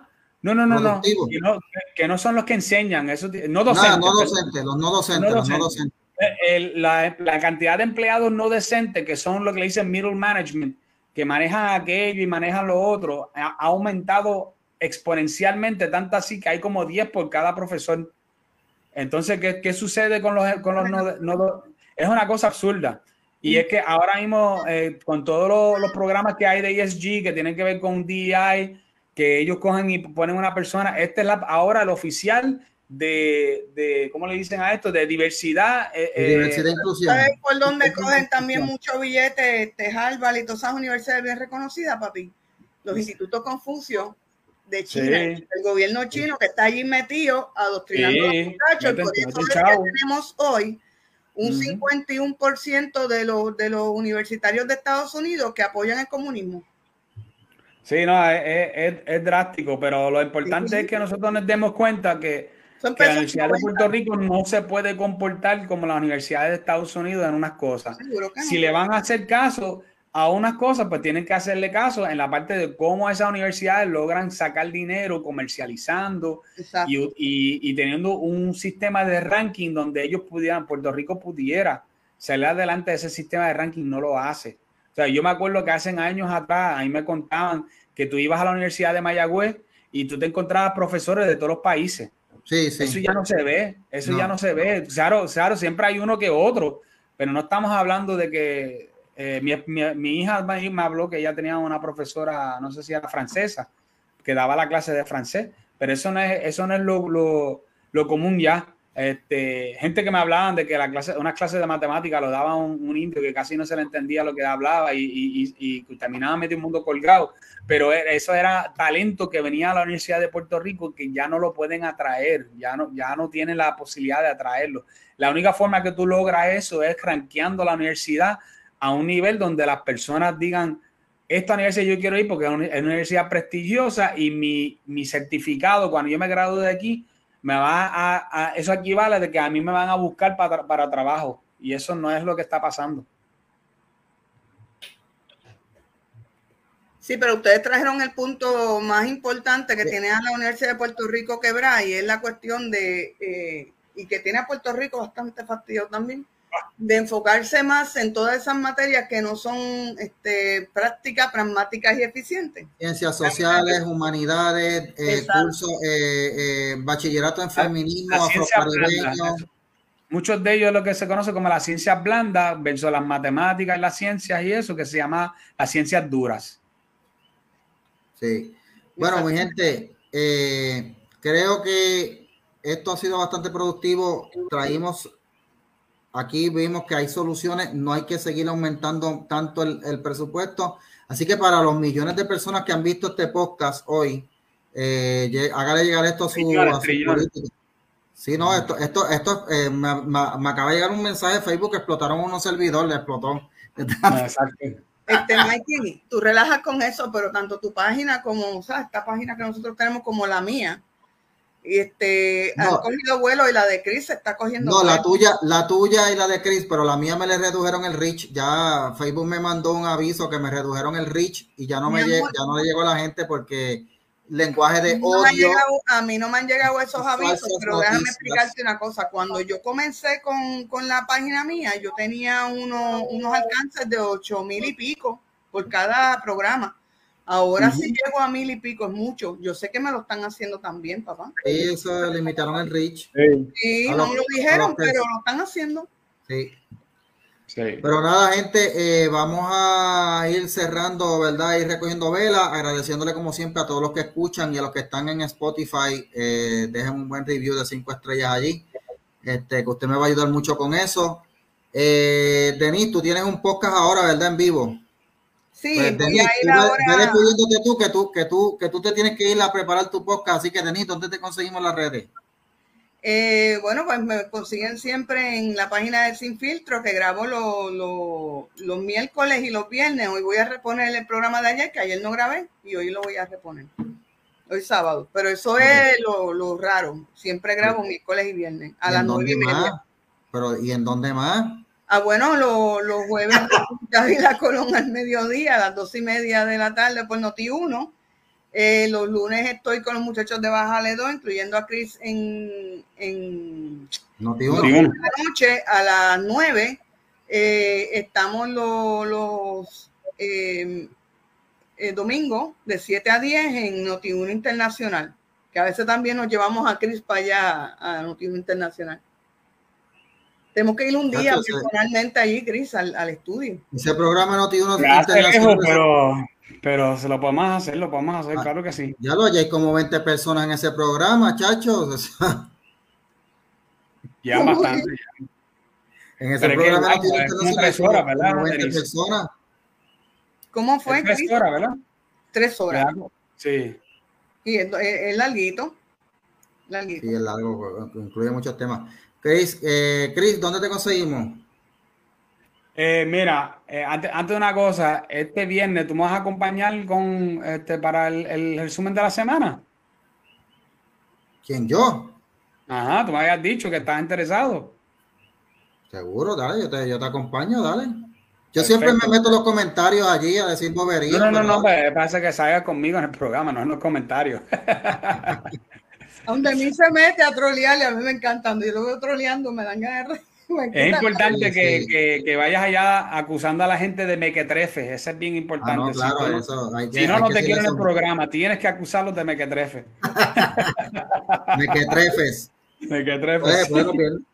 No, no, no, no. Que, no. que no son los que enseñan. Eso, no docentes. No, no docentes, los no docentes, no docentes. Los no docentes. El, la, la cantidad de empleados no decentes, que son lo que le dicen middle management, que manejan aquello y manejan lo otro, ha, ha aumentado exponencialmente, tanto así que hay como diez por cada profesor. Entonces, ¿qué, qué sucede con los, con los no, no? Es una cosa absurda. Y es que ahora mismo, eh, con todos los, los programas que hay de E S G, que tienen que ver con D E I, que ellos cogen y ponen una persona, este es la, ahora el oficial de, de, ¿cómo le dicen a esto? De diversidad. Eh, diversidad e inclusión. ¿Sabes por dónde cogen también muchos billetes? Este, Harvard y todas esas universidades bien reconocidas, papi. Los institutos Confucio de China, sí. El gobierno chino que está allí metido adoctrinando sí, a los muchachos. Por eso es que tenemos hoy un uh-huh. cincuenta y uno por ciento de los, de los universitarios de Estados Unidos que apoyan el comunismo. Sí, no, es, es, es drástico, pero lo importante sí, sí. es que nosotros nos demos cuenta que, que la Universidad de Puerto Rico no se puede comportar como la Universidad de Estados Unidos en unas cosas. No. Si le van a hacer caso a unas cosas, pues tienen que hacerle caso en la parte de cómo esas universidades logran sacar dinero comercializando y, y, y teniendo un sistema de ranking donde ellos pudieran, Puerto Rico pudiera salir adelante de ese sistema de ranking, no lo hace. O sea, yo me acuerdo que hace años atrás, ahí me contaban que tú ibas a la Universidad de Mayagüez y tú te encontrabas profesores de todos los países. Sí, sí. Eso ya no se ve, eso no. ya no se ve. Claro, claro, siempre hay uno que otro, pero no estamos hablando de que eh, mi, mi, mi hija me habló que ella tenía una profesora, no sé si era francesa, que daba la clase de francés, pero eso no es, eso no es lo, lo, lo común ya. Este, gente que me hablaban de que la clase, unas clases de matemáticas lo daba un, un indio que casi no se le entendía lo que hablaba y, y, y, y terminaba medio un mundo colgado, pero eso era talento que venía a la Universidad de Puerto Rico que ya no lo pueden atraer, ya no, ya no tienen la posibilidad de atraerlo. La única forma que tú logras eso es rankeando la universidad a un nivel donde las personas digan, esta universidad yo quiero ir porque es una universidad prestigiosa y mi, mi certificado cuando yo me gradúe de aquí me va a, a, eso equivale de que a mí me van a buscar para, para trabajo y eso no es lo que está pasando. Sí, pero ustedes trajeron el punto más importante que sí. tiene a la Universidad de Puerto Rico quebrada y es la cuestión de, eh, y que tiene a Puerto Rico bastante fastidio también, de enfocarse más en todas esas materias que no son este, prácticas, pragmáticas y eficientes. Ciencias sociales, humanidades, eh, curso, eh, eh, bachillerato en feminismo, afrocaribeño. Muchos de ellos es lo que se conoce como las ciencias blandas versus las matemáticas y las ciencias y eso que se llama las ciencias duras. Sí. Bueno, mi gente, eh, creo que esto ha sido bastante productivo. Traímos Aquí vimos que hay soluciones, no hay que seguir aumentando tanto el, el presupuesto. Así que para los millones de personas que han visto este podcast hoy, eh, hágale llegar esto a su, a su política. Sí, no, esto, esto, esto eh, me, me, me acaba de llegar un mensaje de Facebook que explotaron unos servidores, le explotó. Exacto. Este, Mikey, tú relajas con eso, pero tanto tu página como, o sea, esta página que nosotros tenemos como la mía, y este no, han cogido vuelo y la de Chris se está cogiendo no vuelo. la tuya la tuya y la de Chris, pero la mía me le redujeron el reach. Ya Facebook me mandó un aviso que me redujeron el reach y ya no me llega, ya no le llegó a la gente porque lenguaje de no odio. Llegado, a mí no me han llegado esos avisos, pero noticias. Déjame explicarte una cosa. Cuando yo comencé con, con la página mía, yo tenía uno, unos alcances de ocho mil y pico por cada programa. Ahora uh-huh. sí llego a mil y pico, es mucho. Yo sé que me lo están haciendo también, papá. Sí, eso limitaron el reach. Sí, sí no me lo dijeron, pero lo están haciendo. Sí. sí. Pero nada, gente, eh, vamos a ir cerrando, ¿verdad? Ir recogiendo vela, agradeciéndole como siempre a todos los que escuchan y a los que están en Spotify. Eh, dejen un buen review de cinco estrellas allí. Este, que usted me va a ayudar mucho con eso. Eh, Denise, tú tienes un podcast ahora, ¿verdad? En vivo. Sí, pues, Denise, tú, ahora... ve despidiéndote tú que tú que tú que tú te tienes que ir a preparar tu podcast, así que Denise, ¿dónde te conseguimos las redes? Eh, bueno, pues me consiguen siempre en la página de Sin Filtro, que grabo lo, lo, los miércoles y los viernes. Hoy voy a reponer el programa de ayer, que ayer no grabé, y hoy lo voy a reponer. Hoy sábado, pero eso okay. es lo, lo raro. Siempre grabo sí. miércoles y viernes a las nueve y media. Pero ¿y en dónde más? Ah, bueno, los lo jueves David La Colón al mediodía, a las dos y media de la tarde por Noti uno. Eh, los lunes estoy con los muchachos de Bájale dos, incluyendo a Chris en, en Noti uno. uno. La noche a las nueve eh, estamos los, los eh, eh, domingos de siete a diez en Noti uno Internacional, que a veces también nos llevamos a Chris para allá a Noti uno Internacional. Tenemos que ir un día Chacho, personalmente allí, Chris, al, al estudio. Ese programa Noti uno Internacional. Lejos, pero, pero se lo podemos hacer, lo podemos hacer, ah, claro que sí. Ya lo, ya hay como veinte personas en ese programa, chachos. Ya bastante. Ya. En ese pero programa Noti uno Internacional tres horas, ¿verdad? Como veinte personas. ¿Cómo fue? Tres Chris? horas, ¿verdad? Tres horas. Sí. Y es, es larguito. larguito. Sí, es largo, incluye muchos temas. Chris, eh, Chris, ¿dónde te conseguimos? Eh, mira, eh, antes, antes de una cosa, este viernes tú me vas a acompañar con este para el, el resumen de la semana. ¿Quién, yo? Ajá, tú me habías dicho que estás interesado. Seguro, dale, yo te, yo te acompaño, dale. Yo Perfecto. siempre me meto en los comentarios allí a decir boberías. No, no, no, no, pues, parece que salga conmigo en el programa, no en los comentarios. Donde a mí se mete a trolear y a mí me encanta. Cuando yo lo veo troleando, me dan ganas de reír. Es importante sí, que, sí. Que, que vayas allá acusando a la gente de mequetrefes. Eso es bien importante. Ah, no, claro, si no, eso, hay que, si no, no te quieren en el programa. Tienes que acusarlos de mequetrefes. Mequetrefes. Mequetrefes. Pues, bueno, bien.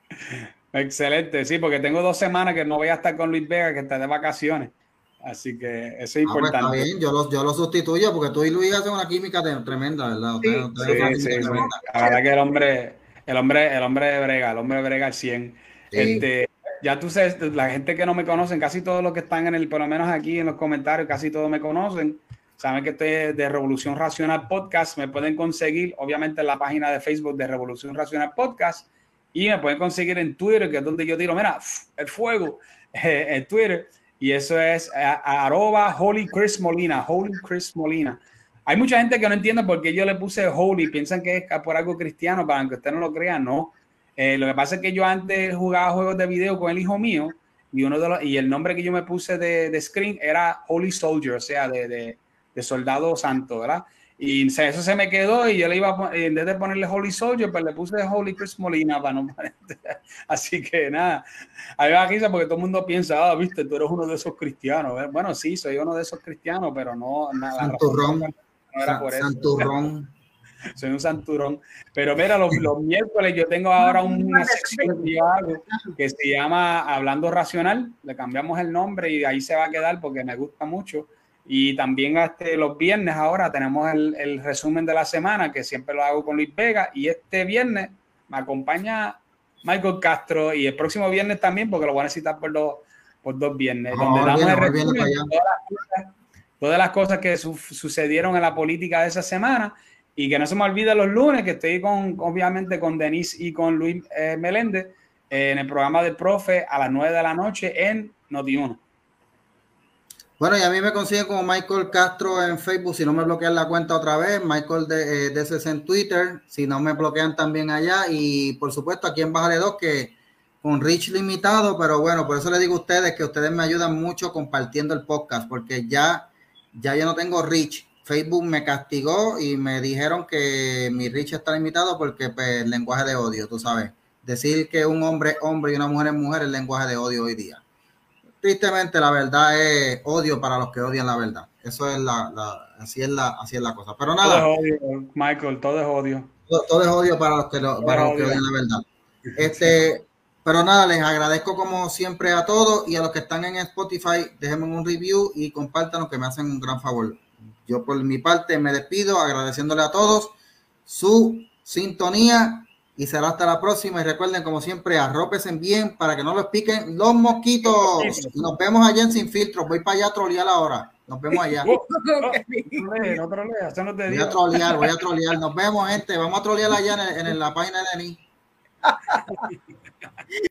Excelente, sí, porque tengo dos semanas que no voy a estar con Luis Vega, que está de vacaciones. Así que eso es importante. Ah, pues está bien, yo lo, yo lo sustituyo porque tú y Luis hacen una química de, tremenda, ¿verdad? Sí, ustedes, sí, sí, sí. La verdad que el hombre, el hombre, el hombre brega, el hombre brega al cien. Sí. Este, ya tú sabes, la gente que no me conocen, casi todos los que están en el, por lo menos aquí en los comentarios, casi todos me conocen. Saben que estoy de Revolución Racional Podcast. Me pueden conseguir, obviamente, en la página de Facebook de Revolución Racional Podcast. Y me pueden conseguir en Twitter, que es donde yo tiro, mira, el fuego, eh, en Twitter. Y eso es a, a, arroba Holy Chris Molina, Holy Chris Molina. Hay mucha gente que no entiende por qué yo le puse Holy, piensan que es por algo cristiano, para que usted no lo crea, no. Eh, lo que pasa es que yo antes jugaba juegos de video con el hijo mío y, uno de los, y el nombre que yo me puse de, de screen era Holy Soldier, o sea, de, de, de soldado santo, ¿verdad? Y eso se me quedó y yo le iba a poner, en vez de ponerle Holy Soldier, pues le puse Holy Chris Molina para no poner. Así que nada, a mí me da risa porque todo el mundo piensa, ah, viste, tú eres uno de esos cristianos. Bueno, sí, soy uno de esos cristianos, pero no nada. Santurrón. No era por eso. Santurrón. Soy un santurón. Pero mira, los, los miércoles yo tengo ahora una sección que yo hago que se llama Hablando Racional. Le cambiamos el nombre y ahí se va a quedar porque me gusta mucho. Y también este, los viernes ahora tenemos el, el resumen de la semana, que siempre lo hago con Luis Vega. Y este viernes me acompaña Michael Castro y el próximo viernes también, porque lo voy a necesitar por, dos, por dos viernes, oh, donde damos el resumen de todas las cosas, todas las cosas que su, sucedieron en la política de esa semana. Y que no se me olvide los lunes, que estoy con, obviamente con Denise y con Luis eh, Meléndez eh, en el programa del Profe a las nueve de la noche en Noti uno. Bueno, y a mí me consiguen como Michael Castro en Facebook, si no me bloquean la cuenta otra vez, Michael de, eh, D C C en Twitter, si no me bloquean también allá, y por supuesto aquí en Bájale dos, que con Rich limitado, pero bueno, por eso les digo a ustedes que ustedes me ayudan mucho compartiendo el podcast, porque ya, ya yo no tengo Rich. Facebook me castigó y me dijeron que mi Rich está limitado porque pues, el lenguaje de odio, tú sabes, decir que un hombre es hombre y una mujer es mujer es el lenguaje de odio hoy día. Tristemente la verdad es odio para los que odian la verdad. Eso es la, la así es la, así es la cosa. Pero nada. Todo es odio, Michael, todo es odio. Todo, todo es odio para los que, lo, para los que odian la verdad. Este, pero nada, les agradezco como siempre a todos y a los que están en Spotify, déjenme un review y compártanos que me hacen un gran favor. Yo por mi parte me despido agradeciéndole a todos su sintonía. Y será hasta la próxima. Y recuerden, como siempre, arrópense bien para que no los piquen los mosquitos. Nos vemos allá en Sin Filtro. Voy para allá a trolear ahora. Nos vemos allá. No, no, no trolea, eso no te voy a trolear, voy a trolear. Nos vemos, gente. Vamos a trolear allá en, en, en la página de Denis.